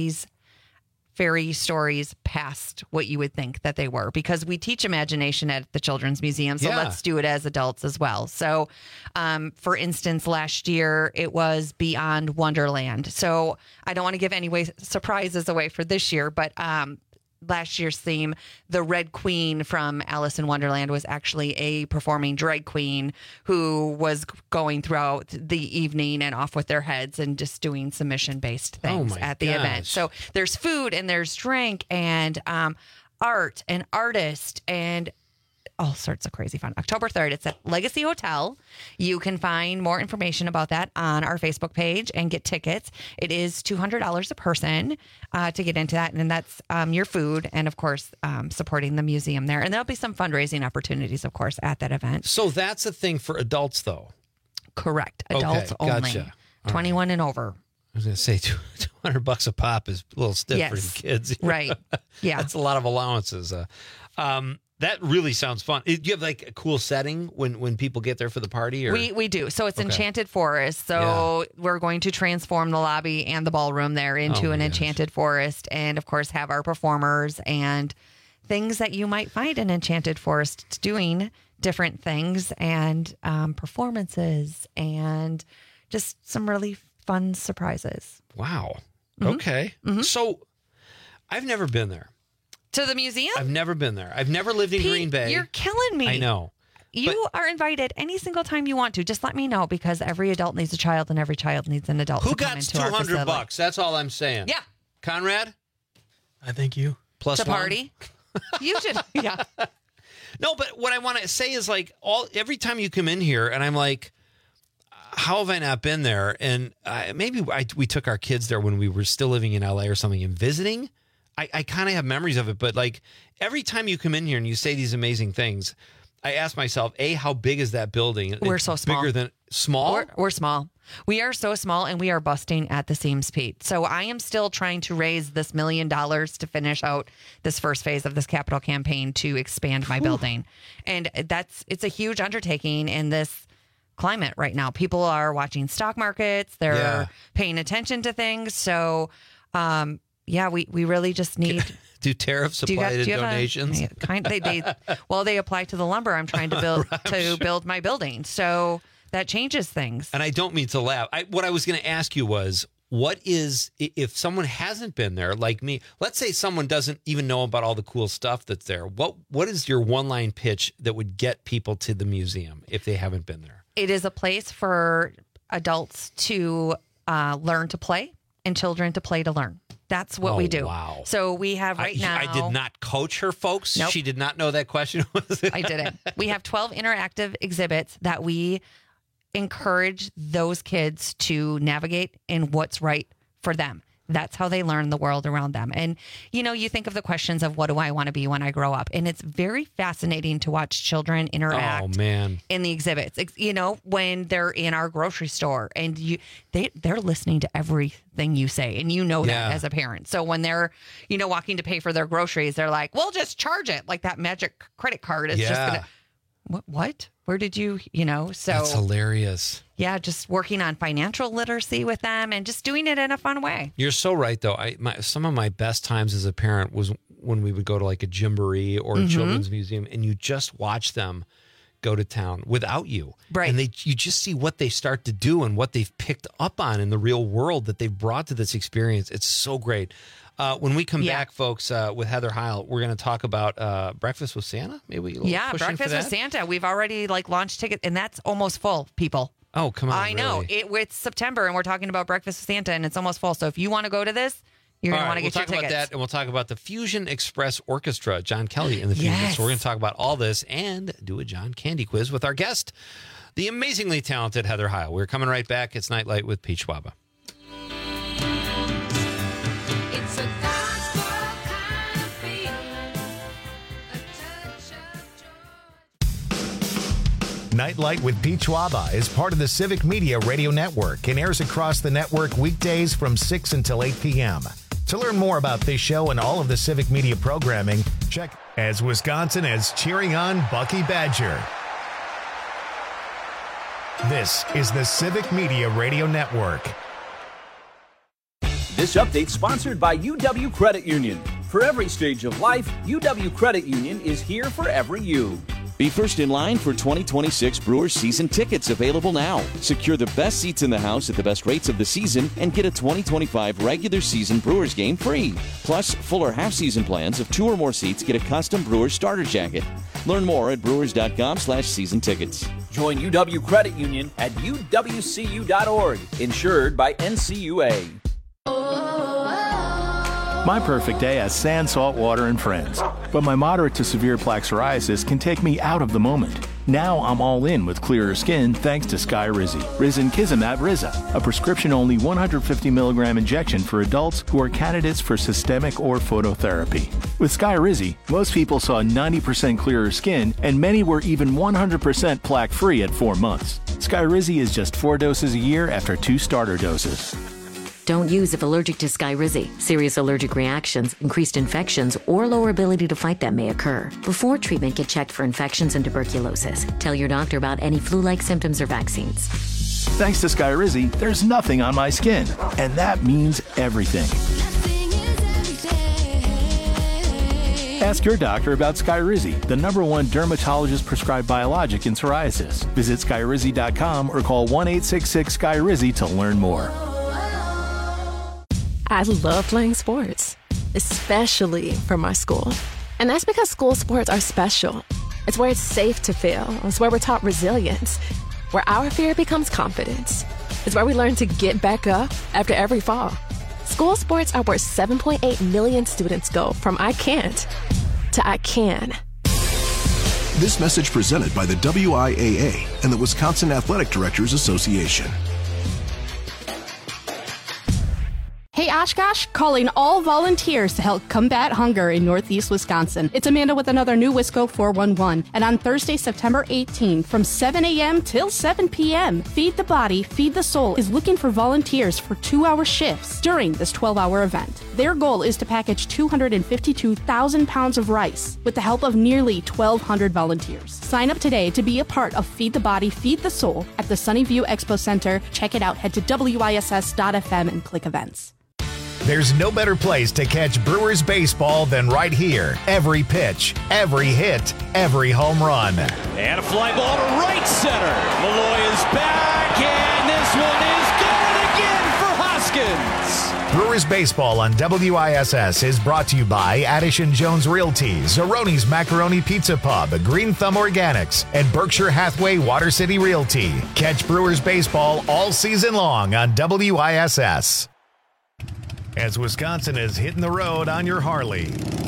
fairy stories past what you would think that they were, because we teach imagination at the Children's Museum. So let's do it as adults as well. So for instance, last year it was Beyond Wonderland. So I don't want to give any surprises away for this year, but last year's theme, the Red Queen from Alice in Wonderland, was actually a performing drag queen who was going throughout the evening and off with their heads and just doing some mission-based things at the event. So there's food and there's drink and art and artist and all sorts of crazy fun. October 3rd, it's at Legacy Hotel. You can find more information about that on our Facebook page and get tickets. It is $200 a person to get into that. And that's your food and, of course, supporting the museum there. And there'll be some fundraising opportunities, of course, at that event. So that's a thing for adults, though? Correct. Adults only. Gotcha. 21 and over. I was going to say $200 a pop is a little stiff for the kids. Right. Yeah. That's a lot of allowances. That really sounds fun. Do you have like a cool setting when people get there for the party? Or? We do. So it's Enchanted Forest. So we're going to transform the lobby and the ballroom there into an enchanted forest, and of course have our performers and things that you might find in Enchanted Forest doing different things and performances and just some really fun surprises. Wow. Okay. So I've never been there. To the museum? I've never been there. I've never lived in Green Bay. You're killing me. I know. You are invited any single time you want to. Just let me know, because every adult needs a child and every child needs an adult. Who to come got into our $200? That's all I'm saying. Yeah. Conrad? I think you. Plus to one? party? You should. Yeah. No, but what I want to say is like every time you come in here and I'm like, how have I not been there? And maybe we took our kids there when we were still living in LA or something and visiting. I kind of have memories of it, but like every time you come in here and you say these amazing things, I ask myself, how big is that building? We're so small. Bigger than small? We're small. We are so small and we are busting at the seams, Pete. So I am still trying to raise this $1 million to finish out this first phase of this capital campaign to expand my building. And it's a huge undertaking in this climate right now. People are watching stock markets. They're paying attention to things. So, we really just need. Do tariffs apply to donations? They apply to the lumber I'm trying to build my building. So that changes things. And I don't mean to laugh. What I was going to ask you was, what is, if someone hasn't been there like me, let's say someone doesn't even know about all the cool stuff that's there. What is your one-line pitch that would get people to the museum if they haven't been there? It is a place for adults to learn to play and children to play to learn. That's what we do. Wow. So we have now. I did not coach her, folks. Nope. She did not know that question was. I didn't. We have 12 interactive exhibits that we encourage those kids to navigate in what's right for them. That's how they learn the world around them. And, you think of the questions of what do I want to be when I grow up? And it's very fascinating to watch children interact in the exhibits. When they're in our grocery store and they're listening to everything you say. And that as a parent. So when they're, walking to pay for their groceries, they're like, well, just charge it. Like that magic credit card is just going to, what? Where did you, so. That's hilarious. Yeah, just working on financial literacy with them and just doing it in a fun way. You're so right, though. Some of my best times as a parent was when we would go to like a Gymboree or a children's museum, and you just watch them go to town without you. Right. And you just see what they start to do and what they've picked up on in the real world that they've brought to this experience. It's so great. When we come back, folks, with Heather Heil, we're going to talk about Breakfast with Santa. Maybe Breakfast with Santa. We've already launched tickets, and that's almost full, people. Oh, come on. I know. Really? It's September, and we're talking about Breakfast with Santa, and it's almost full. So if you want to go to this, you're going to want to get your tickets. We'll talk about that, and we'll talk about the Fusion Express Orchestra, John Kelly and the Fusion. Yes. So we're going to talk about all this and do a John Candy quiz with our guest, the amazingly talented Heather Heil. We're coming right back. It's Nightlight with Pete Schwaba. Nightlight with Pete Schwaba is part of the Civic Media Radio Network and airs across the network weekdays from 6 until 8 p.m. To learn more about this show and all of the Civic Media programming, check as Wisconsin is cheering on Bucky Badger. This is the Civic Media Radio Network. This update sponsored by UW Credit Union. For every stage of life, UW Credit Union is here for every you. Be first in line for 2026 Brewers season tickets available now. Secure the best seats in the house at the best rates of the season and get a 2025 regular season Brewers game free. Plus, fuller half-season plans of 2 or more seats get a custom Brewers starter jacket. Learn more at brewers.com/season tickets. Join UW Credit Union at uwcu.org. Insured by NCUA. My perfect day has sand, salt water, and friends. But my moderate to severe plaque psoriasis can take me out of the moment. Now I'm all in with clearer skin thanks to Skyrizi. Risankizumab Riza, a prescription-only 150 milligram injection for adults who are candidates for systemic or phototherapy. With Skyrizi, most people saw 90% clearer skin, and many were even 100% plaque-free at 4 months. Skyrizi is just 4 doses a year after 2 starter doses. Don't use if allergic to Skyrizi. Serious allergic reactions, increased infections, or lower ability to fight them may occur. Before treatment, get checked for infections and tuberculosis. Tell your doctor about any flu-like symptoms or vaccines. Thanks to Skyrizi, there's nothing on my skin, and that means everything. Ask your doctor about Skyrizi, the #1 dermatologist-prescribed biologic in psoriasis. Visit Skyrizi.com or call 1-866-SKYRIZI to learn more. I love playing sports, especially for my school. And that's because school sports are special. It's where it's safe to fail. It's where we're taught resilience, where our fear becomes confidence. It's where we learn to get back up after every fall. School sports are where 7.8 million students go from I can't to I can. This message presented by the WIAA and the Wisconsin Athletic Directors Association. Hey Oshkosh, calling all volunteers to help combat hunger in Northeast Wisconsin. It's Amanda with another new Wisco 411. And on Thursday, September 18, from 7 a.m. till 7 p.m., Feed the Body, Feed the Soul is looking for volunteers for 2-hour shifts during this 12-hour event. Their goal is to package 252,000 pounds of rice with the help of nearly 1,200 volunteers. Sign up today to be a part of Feed the Body, Feed the Soul at the Sunnyview Expo Center. Check it out. Head to WISS.FM and click events. There's no better place to catch Brewers baseball than right here. Every pitch, every hit, every home run. And a fly ball to right center. Malloy is back, and this one is going again for Hoskins. Brewers baseball on WISS is brought to you by Addison Jones Realty, Zeroni's Macaroni Pizza Pub, Green Thumb Organics, and Berkshire Hathaway Water City Realty. Catch Brewers baseball all season long on WISS. As Wisconsin is hitting the road on your Harley.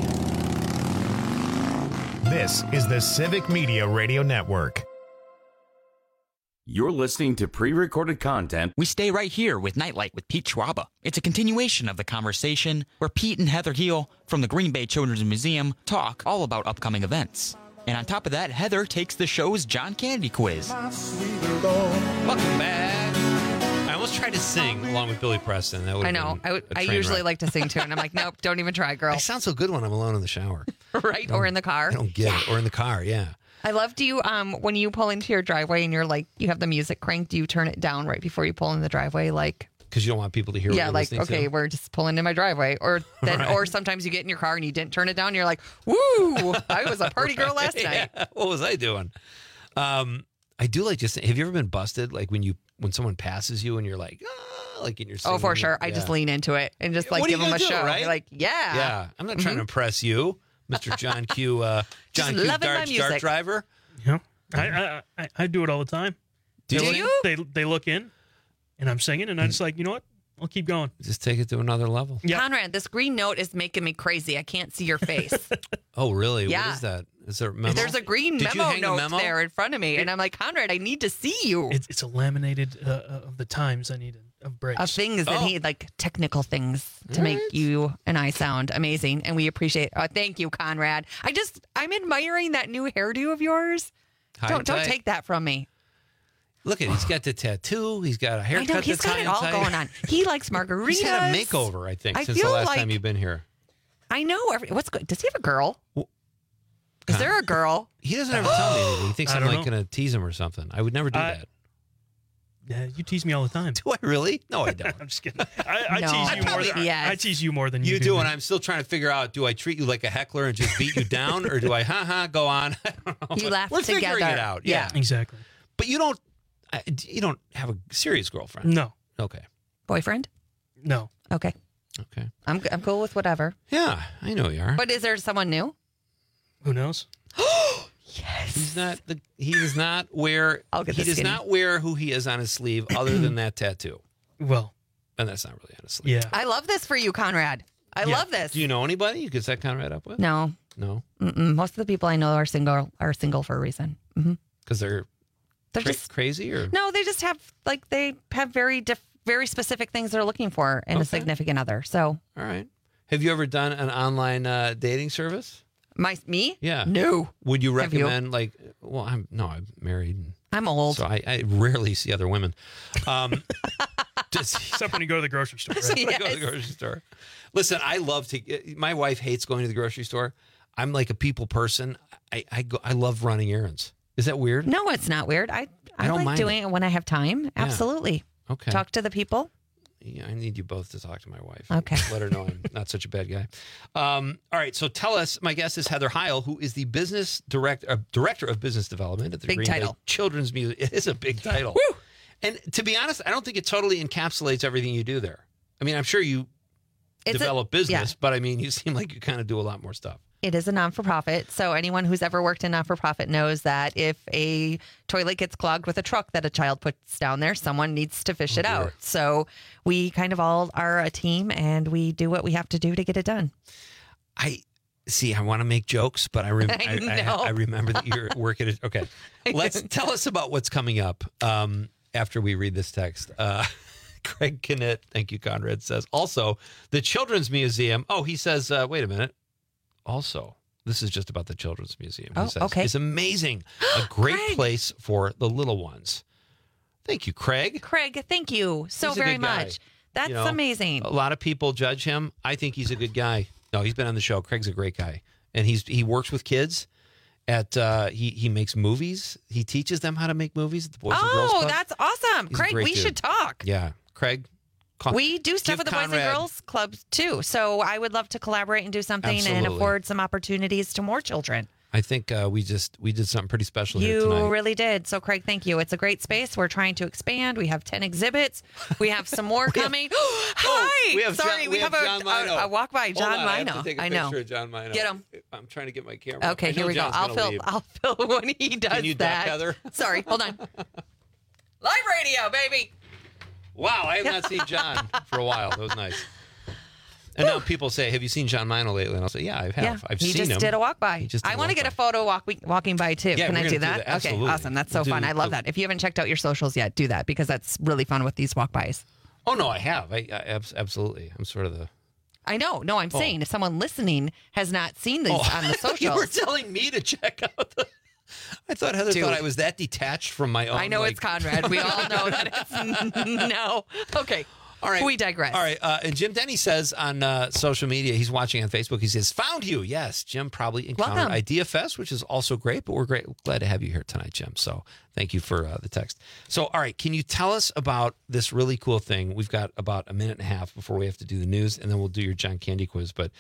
This is the Civic Media Radio Network. You're listening to pre-recorded content. We stay right here with Nightlight with Pete Schwaba. It's a continuation of the conversation where Pete and Heather Heil from the Green Bay Children's Museum talk all about upcoming events. And on top of that, Heather takes the show's John Candy quiz. Welcome back. I almost tried to sing along with Billy Preston. That I know. I usually like to sing too, and I'm like, nope, don't even try, girl. I sound so good when I'm alone in the shower. Right? Or in the car. I don't get it. Or in the car, yeah. I love, do you, when you pull into your driveway and you're like, you have the music cranked, do you turn it down right before you pull in the driveway? Like, because you don't want people to hear what you're listening to? Okay, we're just pulling in my driveway. Or then, or sometimes you get in your car and you didn't turn it down. And you're like, woo, I was a party girl last night. What was I doing? I do like just, have you ever been busted? Like when someone passes you and you're like, like in your singing. Oh, for sure. I just lean into it and just like give them a show. Right? You're like, yeah. Yeah. I'm not trying to impress you, Mr. John Q. John Q. Dart driver. Yeah. I do it all the time. They look in, and I'm singing, and I'm just like, you know what? I'll keep going. Just take it to another level. Yeah. Conrad, this green note is making me crazy. I can't see your face. Oh, really? Yeah. What is that? Is there a memo? There's a green Did you memo hang the note memo? there in front of me, and I'm like, Conrad, I need to see you. It's a laminated of the times I need of breaks. Of things that he like technical things to make you and I sound amazing, and we appreciate. Thank you, Conrad. I'm admiring that new hairdo of yours. Don't take that from me. Look at he's got the tattoo. He's got a haircut. I know he's got it all going on. He likes margaritas. He's had a makeover, I think, since the feel last like- time you've been here. I know. What's good? Does he have a girl? Is there a girl? He doesn't ever tell me anything. He thinks I I'm don't like going to tease him or something. I would never do that. Yeah, you tease me all the time. Do I really? No, I don't. I'm just kidding. I No. tease you more than Yes. I tease you more than you You do, and I'm still trying to figure out: do I treat you like a heckler and just beat you down, or do I go on? I don't know. You laugh We're together. figuring it out. Yeah, Exactly. but you don't have a serious girlfriend. No. Okay. Boyfriend? No. Okay. Okay. I'm cool with whatever. Yeah, I know you are. But is there someone new? Who knows? Yes. He does not wear. I'll get he the does skinny. not wear who he is on his sleeve, other than that tattoo. Well, and that's not really on his sleeve. Yeah. I love this for you, Conrad. I love this. Do you know anybody you could set Conrad up with? No. No. Mm-mm. Most of the people I know are single for a reason. Mm-hmm. Because they're just crazy, or no. They just have very specific things they're looking for in a significant other. So all right. Have you ever done an online dating service? Me? Yeah. No. Would you Have you? recommend I'm married. I'm old. So I rarely see other women. Except when you go to the grocery store. Right? When I go to the grocery store. Listen, I love to. My wife hates going to the grocery store. I'm like a people person. I love running errands. Is that weird? No, it's not weird. I don't like mind doing it when I have time. Absolutely. Okay. Talk to the people. Yeah, I need you both to talk to my wife. Okay. Let her know I'm not such a bad guy. All right. So tell us, my guest is Heather Heil, who is the director of business development at the Big Green title. Bay Children's Museum. It is a big title. Woo! And to be honest, I don't think it totally encapsulates everything you do there. I mean, I'm sure you develop business, but I mean, you seem like you kind of do a lot more stuff. It is a non-for-profit, so anyone who's ever worked in non-for-profit knows that if a toilet gets clogged with a truck that a child puts down there, someone needs to fish it out. So we kind of all are a team, and we do what we have to do to get it done. I want to make jokes, but I remember that you're working it. Okay, tell us about what's coming up after we read this text. Craig Knitt, thank you, Conrad, says also the Children's Museum. Oh, he says, wait a minute. Also, this is just about the Children's Museum. He says, okay. It's amazing. A great place for the little ones. Thank you, Craig. Craig, thank you so He's a very good guy. much. That's You know, amazing. A lot of people judge him. I think he's a good guy. No, he's been on the show. Craig's a great guy. And he works with kids at he makes movies. He teaches them how to make movies at the Boys and Girls Club. That's awesome. He's a Craig, great we dude. should talk. Yeah. Craig. We do stuff with the Boys and Girls Clubs too. So I would love to collaborate and do something and Absolutely. afford some opportunities to more children. I think we did something pretty special here You tonight. really did. So, Craig, thank you. It's a great space. We're trying to expand. We have 10 exhibits. We have some more coming. Hi. we have Sorry, John- we we have have John Mino. a walk by John Hold on, I have Mino. to take a I know. picture of John Mino. Get him. I'm trying to get my camera. Okay, I know here we John's go. gonna leave. I'll film when he does Can you that. duck, Heather? Sorry, hold on. Live radio, baby. Wow, I have not seen John for a while. That was nice. And now people say, "Have you seen John Mino lately?" And I'll say, "Yeah, I have. Yeah, I've he seen him." just did a walk by. just did I a want to walk get a photo walking by too. Yeah, Can we're I gonna do do that? that. Absolutely. Okay, awesome. That's so We'll do fun. I love that. If you haven't checked out your socials yet, do that because that's really fun with these walk bys. Oh no, I have. I absolutely. I'm sort of the. I know. No, I'm saying if someone listening has not seen these on the socials. You were telling me to check out the. I thought Heather thought I was that detached from my own. I know it's Conrad. We all know that it's no. Okay. All right. We digress. All right. And Jim Denny says on social media, he's watching on Facebook. He says, "Found you." Yes, Jim probably encountered Welcome. Idea Fest, which is also great. But we're glad to have you here tonight, Jim. So thank you for the text. So, all right, can you tell us about this really cool thing? We've got about a minute and a half before we have to do the news, and then we'll do your John Candy quiz. But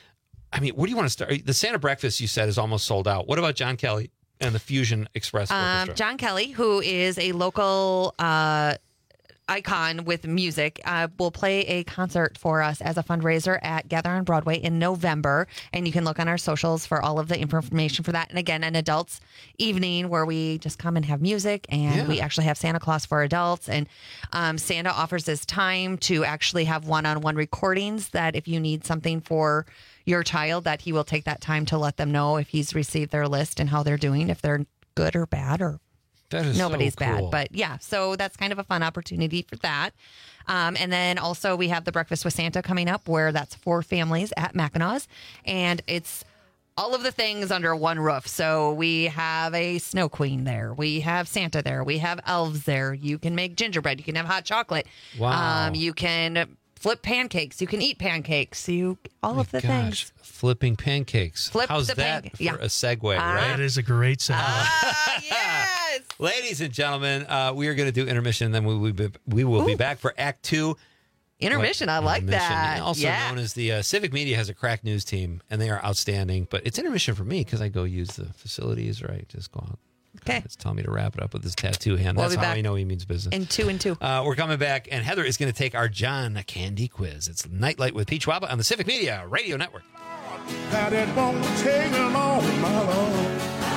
I mean, where do you want to start? The Santa breakfast you said is almost sold out. What about John Kelly and the Fusion Express Orchestra? John Kelly, who is a local icon with music will play a concert for us as a fundraiser at Gather on Broadway in November. And you can look on our socials for all of the information for that. And again, an adults evening where we just come and have music, and we actually have Santa Claus for adults. And Santa offers this time to actually have one-on-one recordings that if you need something for your child, that he will take that time to let them know if he's received their list and how they're doing, if they're good or bad, or that is nobody's so cool. bad. But yeah, so that's kind of a fun opportunity for that. And then also we have the Breakfast with Santa coming up, where that's for families at Mackinac, and it's all of the things under one roof. So we have a snow queen there. We have Santa there. We have elves there. You can make gingerbread. You can have hot chocolate. Wow. You can flip pancakes. You can eat pancakes. All of the things. Flipping pancakes. How's that for a segue, right? That is a great segue. Yes. Ladies and gentlemen, we are going to do intermission, and then we will be back for Act 2. Intermission. I like that. Also known as the Civic Media has a crack news team, and they are outstanding. But it's intermission for me because I go use the facilities, right? Just go out. Okay. It's telling me to wrap it up with this tattoo hand. We'll That's be how back I know he means business. In 2 and 2. We're coming back, and Heather is going to take our John Candy quiz. It's Nightlight with Pete Schwaba on the Civic Media Radio Network. That it won't take long, my love.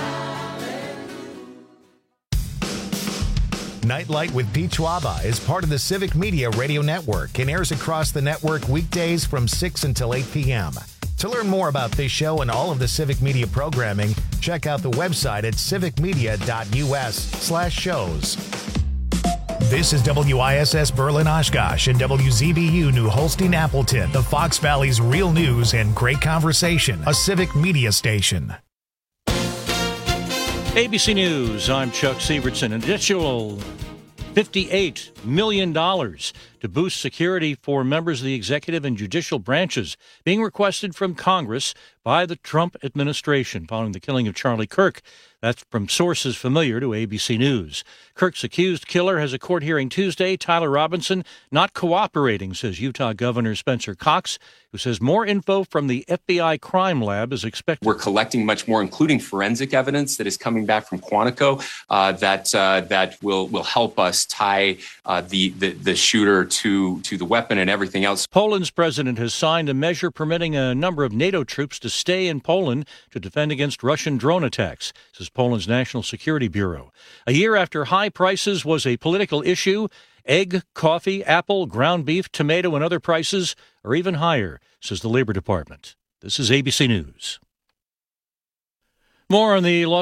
Nightlight with Pete Schwaba is part of the Civic Media Radio Network and airs across the network weekdays from 6 until 8 p.m. To learn more about this show and all of the Civic Media programming, check out the website at civicmedia.us/shows. This is WISS Berlin Oshkosh and WZBU New Holstein Appleton, the Fox Valley's real news and great conversation, a Civic Media station. ABC News, I'm Chuck Sievertson. An additional $58 million to boost security for members of the executive and judicial branches being requested from Congress by the Trump administration following the killing of Charlie Kirk. That's from sources familiar to ABC News. Kirk's accused killer has a court hearing Tuesday. Tyler Robinson not cooperating, says Utah Governor Spencer Cox, who says more info from the FBI crime lab is expected. We're collecting much more, including forensic evidence that is coming back from Quantico that will help us tie the shooter to the weapon and everything else. Poland's president has signed a measure permitting a number of NATO troops to stay in Poland to defend against Russian drone attacks, says Poland's National Security Bureau. A year after high prices was a political issue, egg, coffee, apple, ground beef, tomato, and other prices are even higher, says the Labor Department. This is ABC News. More on the